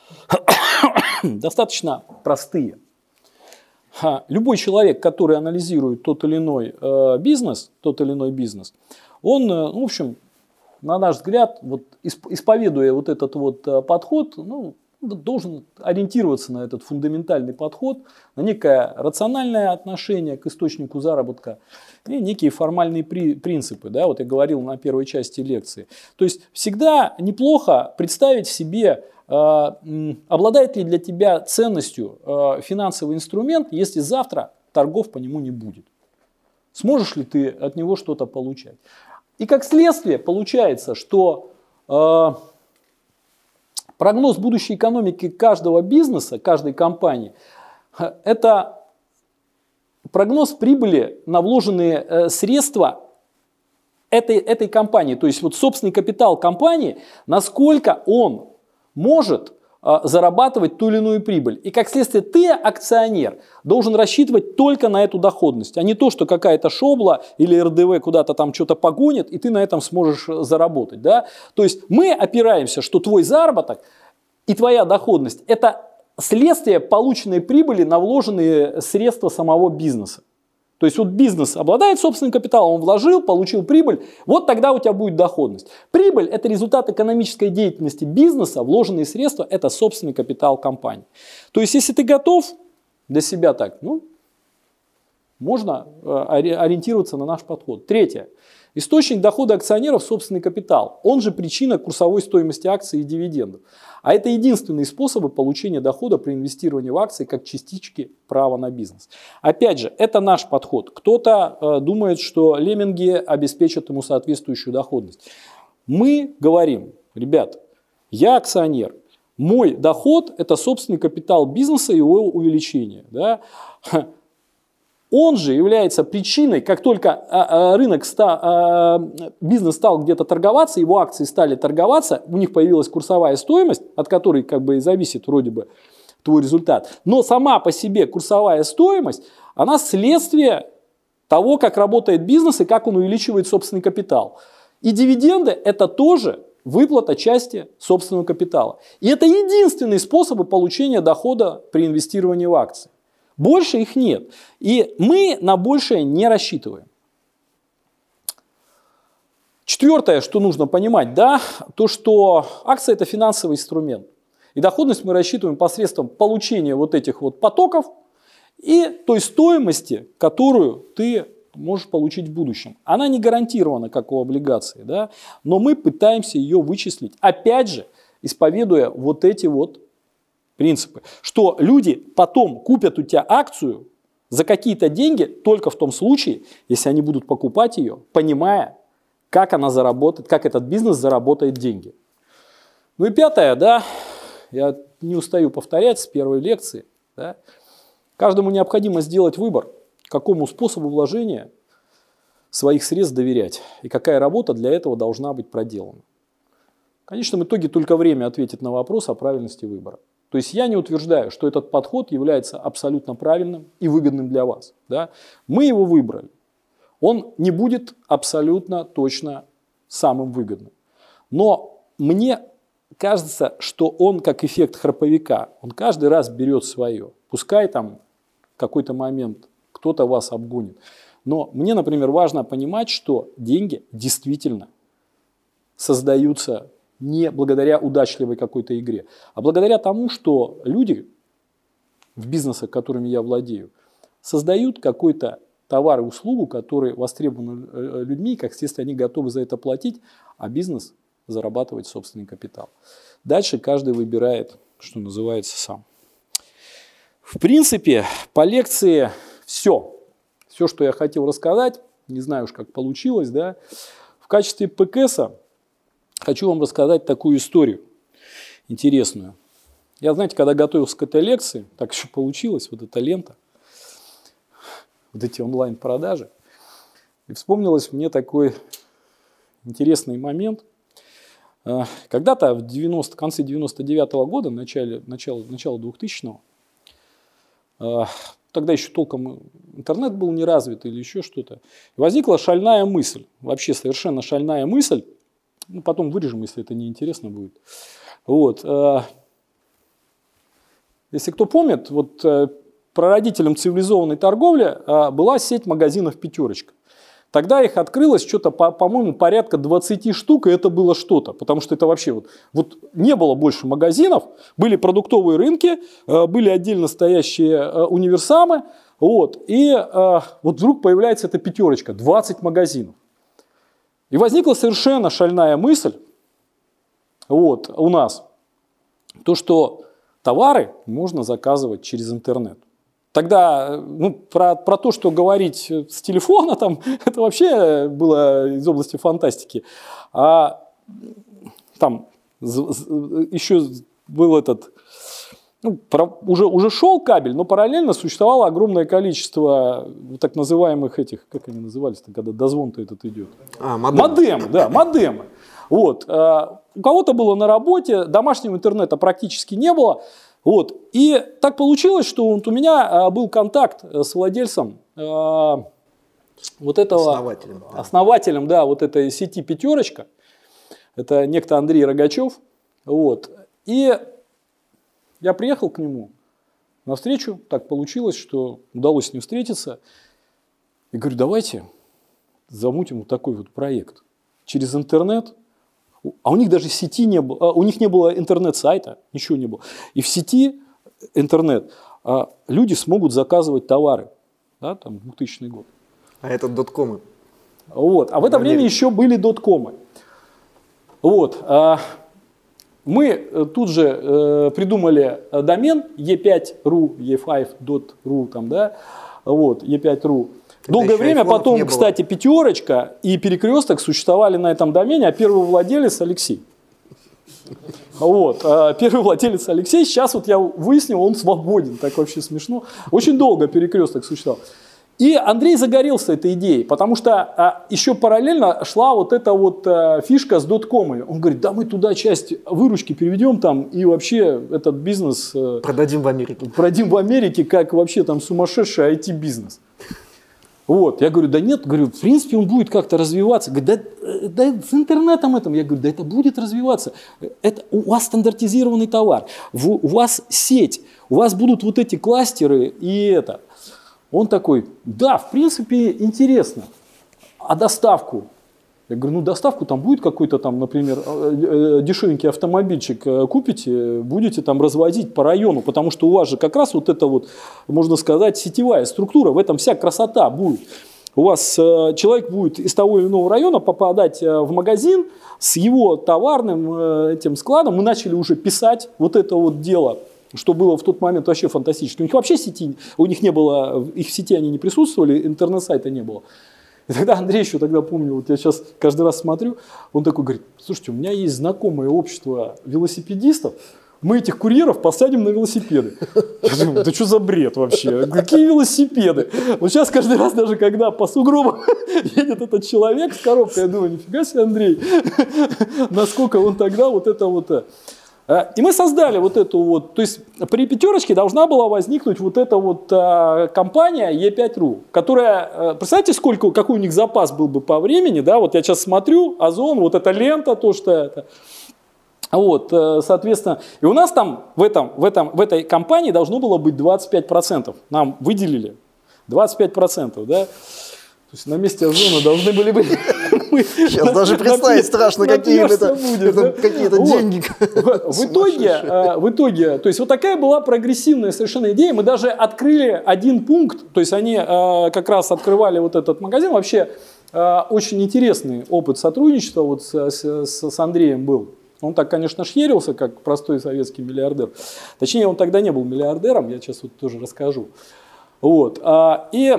достаточно простые. Любой человек, который анализирует тот или иной э, бизнес, тот или иной бизнес, он, э, в общем, на наш взгляд, вот, исповедуя вот этот вот подход, ну, должен ориентироваться на этот фундаментальный подход, на некое рациональное отношение к источнику заработка и некие формальные при, принципы. Да, вот я говорил на первой части лекции. То есть всегда неплохо представить себе, э, обладает ли для тебя ценностью э, финансовый инструмент, если завтра торгов по нему не будет. Сможешь ли ты от него что-то получать? И как следствие получается, что э, прогноз будущей экономики каждого бизнеса, каждой компании, это прогноз прибыли на вложенные э, средства этой, этой компании. То есть вот собственный капитал компании, насколько он может зарабатывать ту или иную прибыль. И как следствие ты, акционер, должен рассчитывать только на эту доходность, а не то, что какая-то шобла или Р Д В куда-то там что-то погонит, и ты на этом сможешь заработать. Да? То есть мы опираемся, что твой заработок и твоя доходность – это следствие полученной прибыли на вложенные средства самого бизнеса. То есть вот бизнес обладает собственным капиталом, он вложил, получил прибыль, вот тогда у тебя будет доходность. Прибыль – это результат экономической деятельности бизнеса, вложенные средства – это собственный капитал компании. То есть если ты готов для себя так, ну, можно ориентироваться на наш подход. Третье. Источник дохода акционеров – собственный капитал. Он же причина курсовой стоимости акций и дивидендов. А это единственные способы получения дохода при инвестировании в акции как частички права на бизнес. Опять же, это наш подход. Кто-то э, думает, что лемминги обеспечат ему соответствующую доходность. Мы говорим, ребят, я акционер, мой доход – это собственный капитал бизнеса и его увеличение. Да? Он же является причиной, как только рынок, бизнес стал где-то торговаться, его акции стали торговаться, у них появилась курсовая стоимость, от которой как бы и зависит вроде бы твой результат. Но сама по себе курсовая стоимость, она следствие того, как работает бизнес и как он увеличивает собственный капитал. И дивиденды – это тоже выплата части собственного капитала. И это единственные способы получения дохода при инвестировании в акции. Больше их нет. И мы на большее не рассчитываем. Четвертое, что нужно понимать, да, то, что акция – это финансовый инструмент. И доходность мы рассчитываем посредством получения вот этих вот потоков и той стоимости, которую ты можешь получить в будущем. Она не гарантирована, как у облигаций, да, но мы пытаемся ее вычислить. Опять же, исповедуя вот эти вот принципы, что люди потом купят у тебя акцию за какие-то деньги только в том случае, если они будут покупать ее, понимая, как она заработает, как этот бизнес заработает деньги. Ну и пятое, да, я не устаю повторять с первой лекции, да, каждому необходимо сделать выбор, какому способу вложения своих средств доверять и какая работа для этого должна быть проделана. В конечном итоге только время ответит на вопрос о правильности выбора. То есть я не утверждаю, что этот подход является абсолютно правильным и выгодным для вас. Да? Мы его выбрали. Он не будет абсолютно точно самым выгодным. Но мне кажется, что он как эффект храповика, он каждый раз берет свое. Пускай там в какой-то момент кто-то вас обгонит. Но мне, например, важно понимать, что деньги действительно создаются не благодаря удачливой какой-то игре, а благодаря тому, что люди в бизнесах, которыми я владею, создают какой-то товар и услугу, которые востребованы людьми, как следствие, они готовы за это платить, а бизнес зарабатывать собственный капитал. Дальше каждый выбирает, что называется, сам. В принципе, по лекции все. Все, что я хотел рассказать, не знаю уж, как получилось, да. В качестве ПКСа хочу вам рассказать такую историю интересную. Я, знаете, когда готовился к этой лекции, так еще получилось, вот эта лента, вот эти онлайн-продажи, и вспомнилось мне такой интересный момент. Когда-то в девяностом, конце девяносто девятого года, начале, начало, начало двухтысячного, тогда еще толком интернет был не развит или еще что-то, возникла шальная мысль, вообще совершенно шальная мысль, ну, потом вырежем, если это неинтересно будет. Вот. Если кто помнит, вот прародителем цивилизованной торговли была сеть магазинов «Пятерочка». Тогда их открылось что-то, по-моему, порядка двадцати штук, и это было что-то. Потому что это вообще вот, вот не было больше магазинов, были продуктовые рынки, были отдельно стоящие универсамы. Вот, и вот вдруг появляется эта «Пятерочка», двадцать магазинов. И возникла совершенно шальная мысль вот, у нас, то, что товары можно заказывать через интернет. Тогда ну, про, про то, что говорить с телефона, там, это вообще было из области фантастики. А там еще был этот, ну, про, уже, уже шел кабель, но параллельно существовало огромное количество так называемых этих, как они назывались-то, когда дозвон-то этот идет? А, модемы. Модемы, да, модемы. Вот. У кого-то было на работе, домашнего интернета практически не было. Вот. И так получилось, что вот у меня был контакт с владельцем э, вот этого, основателем, да. основателем да, вот этой сети «Пятерочка». Это некто Андрей Рогачев. Вот. И я приехал к нему на встречу. Так получилось, что удалось с ним встретиться. И говорю, давайте замутим вот такой вот проект. Через интернет. А у них даже сети не было, у них не было интернет-сайта, ничего не было. И в сети интернет люди смогут заказывать товары, да, там двухтысячный год. А это доткомы. Вот. А в это время еще были доткомы. Вот. Мы тут же придумали домен и пять точка ру, и пять точка ру, там, да, вот, и пять точка ру. Долгое время потом, кстати, «Пятерочка» и «Перекресток» существовали на этом домене, а первый владелец Алексей. Вот. Первый владелец Алексей, сейчас вот я выяснил, он свободен, так вообще смешно. Очень долго «Перекресток» существовал. И Андрей загорелся этой идеей, потому что еще параллельно шла вот эта вот фишка с доткомами. Он говорит, да мы туда часть выручки переведем там и вообще этот бизнес... Продадим в Америке. Продадим в Америке как вообще там сумасшедший ай ти-бизнес. Вот, я говорю, да нет, говорю, в принципе он будет как-то развиваться. Говорит, да, да с интернетом этом, я говорю, да это будет развиваться. Это, у вас стандартизированный товар, в, у вас сеть, у вас будут вот эти кластеры и это. Он такой, да, в принципе интересно, а доставку? Я говорю, ну доставку там будет какой-то там, например, дешевенький автомобильчик купите, будете там развозить по району, потому что у вас же как раз вот это вот, можно сказать, сетевая структура, в этом вся красота будет. У вас человек будет из того или иного района попадать в магазин с его товарным этим складом. Мы начали уже писать вот это вот дело, что было в тот момент вообще фантастически. У них вообще сети, у них не было, их в сети они не присутствовали, интернет-сайта не было. И тогда Андрей еще тогда помню, вот я сейчас каждый раз смотрю, он такой говорит, слушайте, у меня есть знакомое общество велосипедистов, мы этих курьеров посадим на велосипеды. Я думаю, да что за бред вообще? Какие велосипеды? Вот сейчас каждый раз, даже когда по сугробу едет этот человек с коробкой, я думаю, нифига себе, Андрей, насколько он тогда вот это вот... И мы создали вот эту вот, то есть при пятерочке должна была возникнуть вот эта вот а, компания е пять точка ру, которая, а, представляете, сколько, какой у них запас был бы по времени, да, вот я сейчас смотрю, Озон, вот эта лента, то, что это... Вот, соответственно, и у нас там в, этом, в, этом, в этой компании должно было быть двадцать пять процентов. Нам выделили двадцать пять процентов, да? То есть на месте Озона должны были быть... Сейчас даже представить страшно, какие это деньги. В итоге, в итоге, то есть вот такая была прогрессивная совершенно идея. Мы даже открыли один пункт, то есть они как раз открывали вот этот магазин. Вообще очень интересный опыт сотрудничества вот с Андреем был. Он так, конечно, шерился, как простой советский миллиардер. Точнее, он тогда не был миллиардером, я сейчас вот тоже расскажу. Вот. И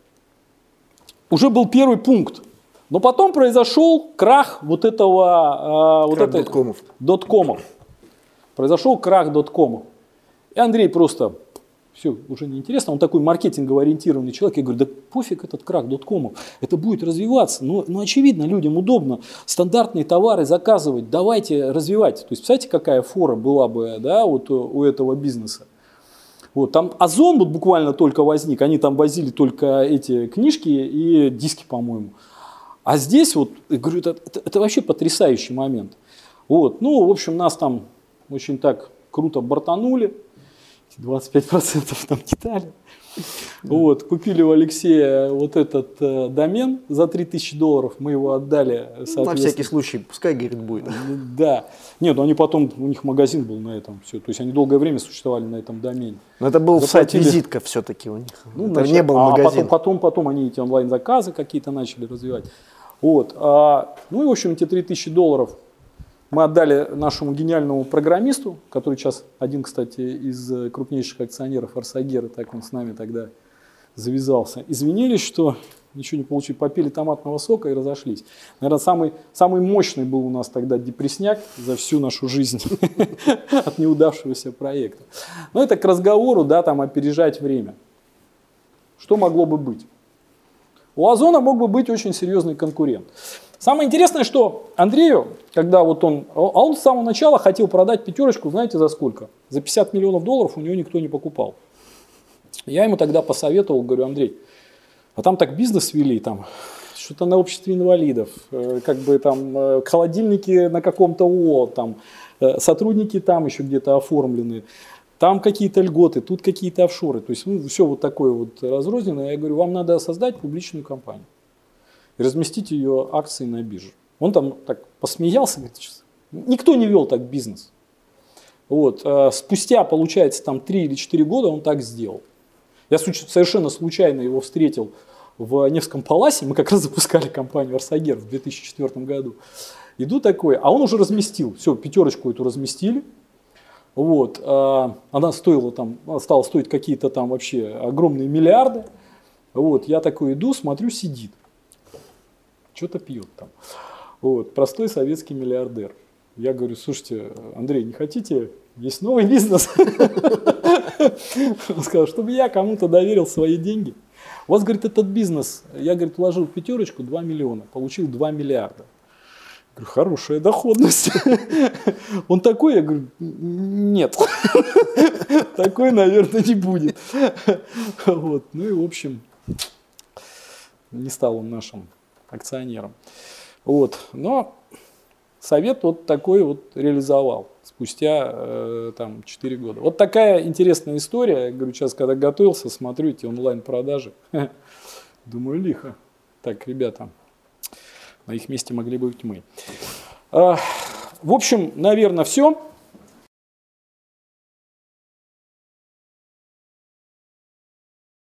уже был первый пункт. Но потом произошел крах вот этого... Крах вот этой, доткомов. доткомов. Произошел крах доткомов. И Андрей просто... Все, уже неинтересно. Он такой маркетингово ориентированный человек. Я говорю, да пофиг этот крах доткомов. Это будет развиваться. Ну, ну, очевидно, людям удобно стандартные товары заказывать. Давайте развивать. То есть, представляете, какая фора была бы, да, вот у этого бизнеса. Вот, там Озон вот буквально только возник. Они там возили только эти книжки и диски, по-моему. А здесь вот, я говорю, это, это, это вообще потрясающий момент. Вот, ну, в общем, нас там очень так круто бортанули. двадцать пять процентов там не дали. Вот, купили у Алексея вот этот э, домен за три тысячи долларов, мы его отдали. На всякий случай, пускай, говорит, будет. Да. Нет, ну они потом, у них магазин был на этом все. То есть они долгое время существовали на этом домене. Но это был сайт-визитка все-таки у них. Ну, это начали, не был а магазин. Потом, потом, потом они эти онлайн-заказы какие-то начали развивать. Вот. А, ну и, в общем, эти три тысячи долларов мы отдали нашему гениальному программисту, который сейчас один, кстати, из крупнейших акционеров Арсагера, так он с нами тогда завязался. Извинились, что ничего не получили, попили томатного сока и разошлись. Наверное, самый, самый мощный был у нас тогда депресняк за всю нашу жизнь от неудавшегося проекта. Но это к разговору, да, там опережать время. Что могло бы быть? У Озона мог бы быть очень серьезный конкурент. Самое интересное, что Андрею, когда вот он, а он с самого начала хотел продать пятерочку, знаете, за сколько? За пятьдесят миллионов долларов у него никто не покупал. Я ему тогда посоветовал, говорю, Андрей, а там так бизнес вели, там что-то на обществе инвалидов, как бы там холодильники на каком-то ООО, там сотрудники там еще где-то оформлены, там какие-то льготы, тут какие-то офшоры. То есть ну, все вот такое вот разрозненное. Я говорю, вам надо создать публичную компанию и разместить ее акции на бирже. Он там так посмеялся, говорит, никто не вел так бизнес. Вот. Спустя, получается, там три или четыре года он так сделал. Я совершенно случайно его встретил в Невском паласе, мы как раз запускали компанию Арсагер в две тысячи четвёртом году. Иду такой, а он уже разместил, все, пятерочку эту разместили. Вот. Она стоила там, стала стоить какие-то там вообще огромные миллиарды. Вот. Я такой иду, смотрю, сидит. Что-то пьет там. Вот, простой советский миллиардер. Я говорю, слушайте, Андрей, не хотите? Есть новый бизнес. Он сказал, чтобы я кому-то доверил свои деньги. У вас, говорит, этот бизнес, я, говорит, вложил в пятерочку два миллиона, получил два миллиарда. Я говорю, хорошая доходность. Он такой, я говорю, нет. Такой, наверное, не будет. Вот. Ну и, в общем, не стал он нашим акционером. Вот. Но совет вот такой вот реализовал спустя э, там четыре года. Вот такая интересная история. Я говорю, сейчас, когда готовился, смотрю эти онлайн-продажи. Думаю, лихо. Так, ребята, на их месте могли быть мы. А, в общем, наверное, все.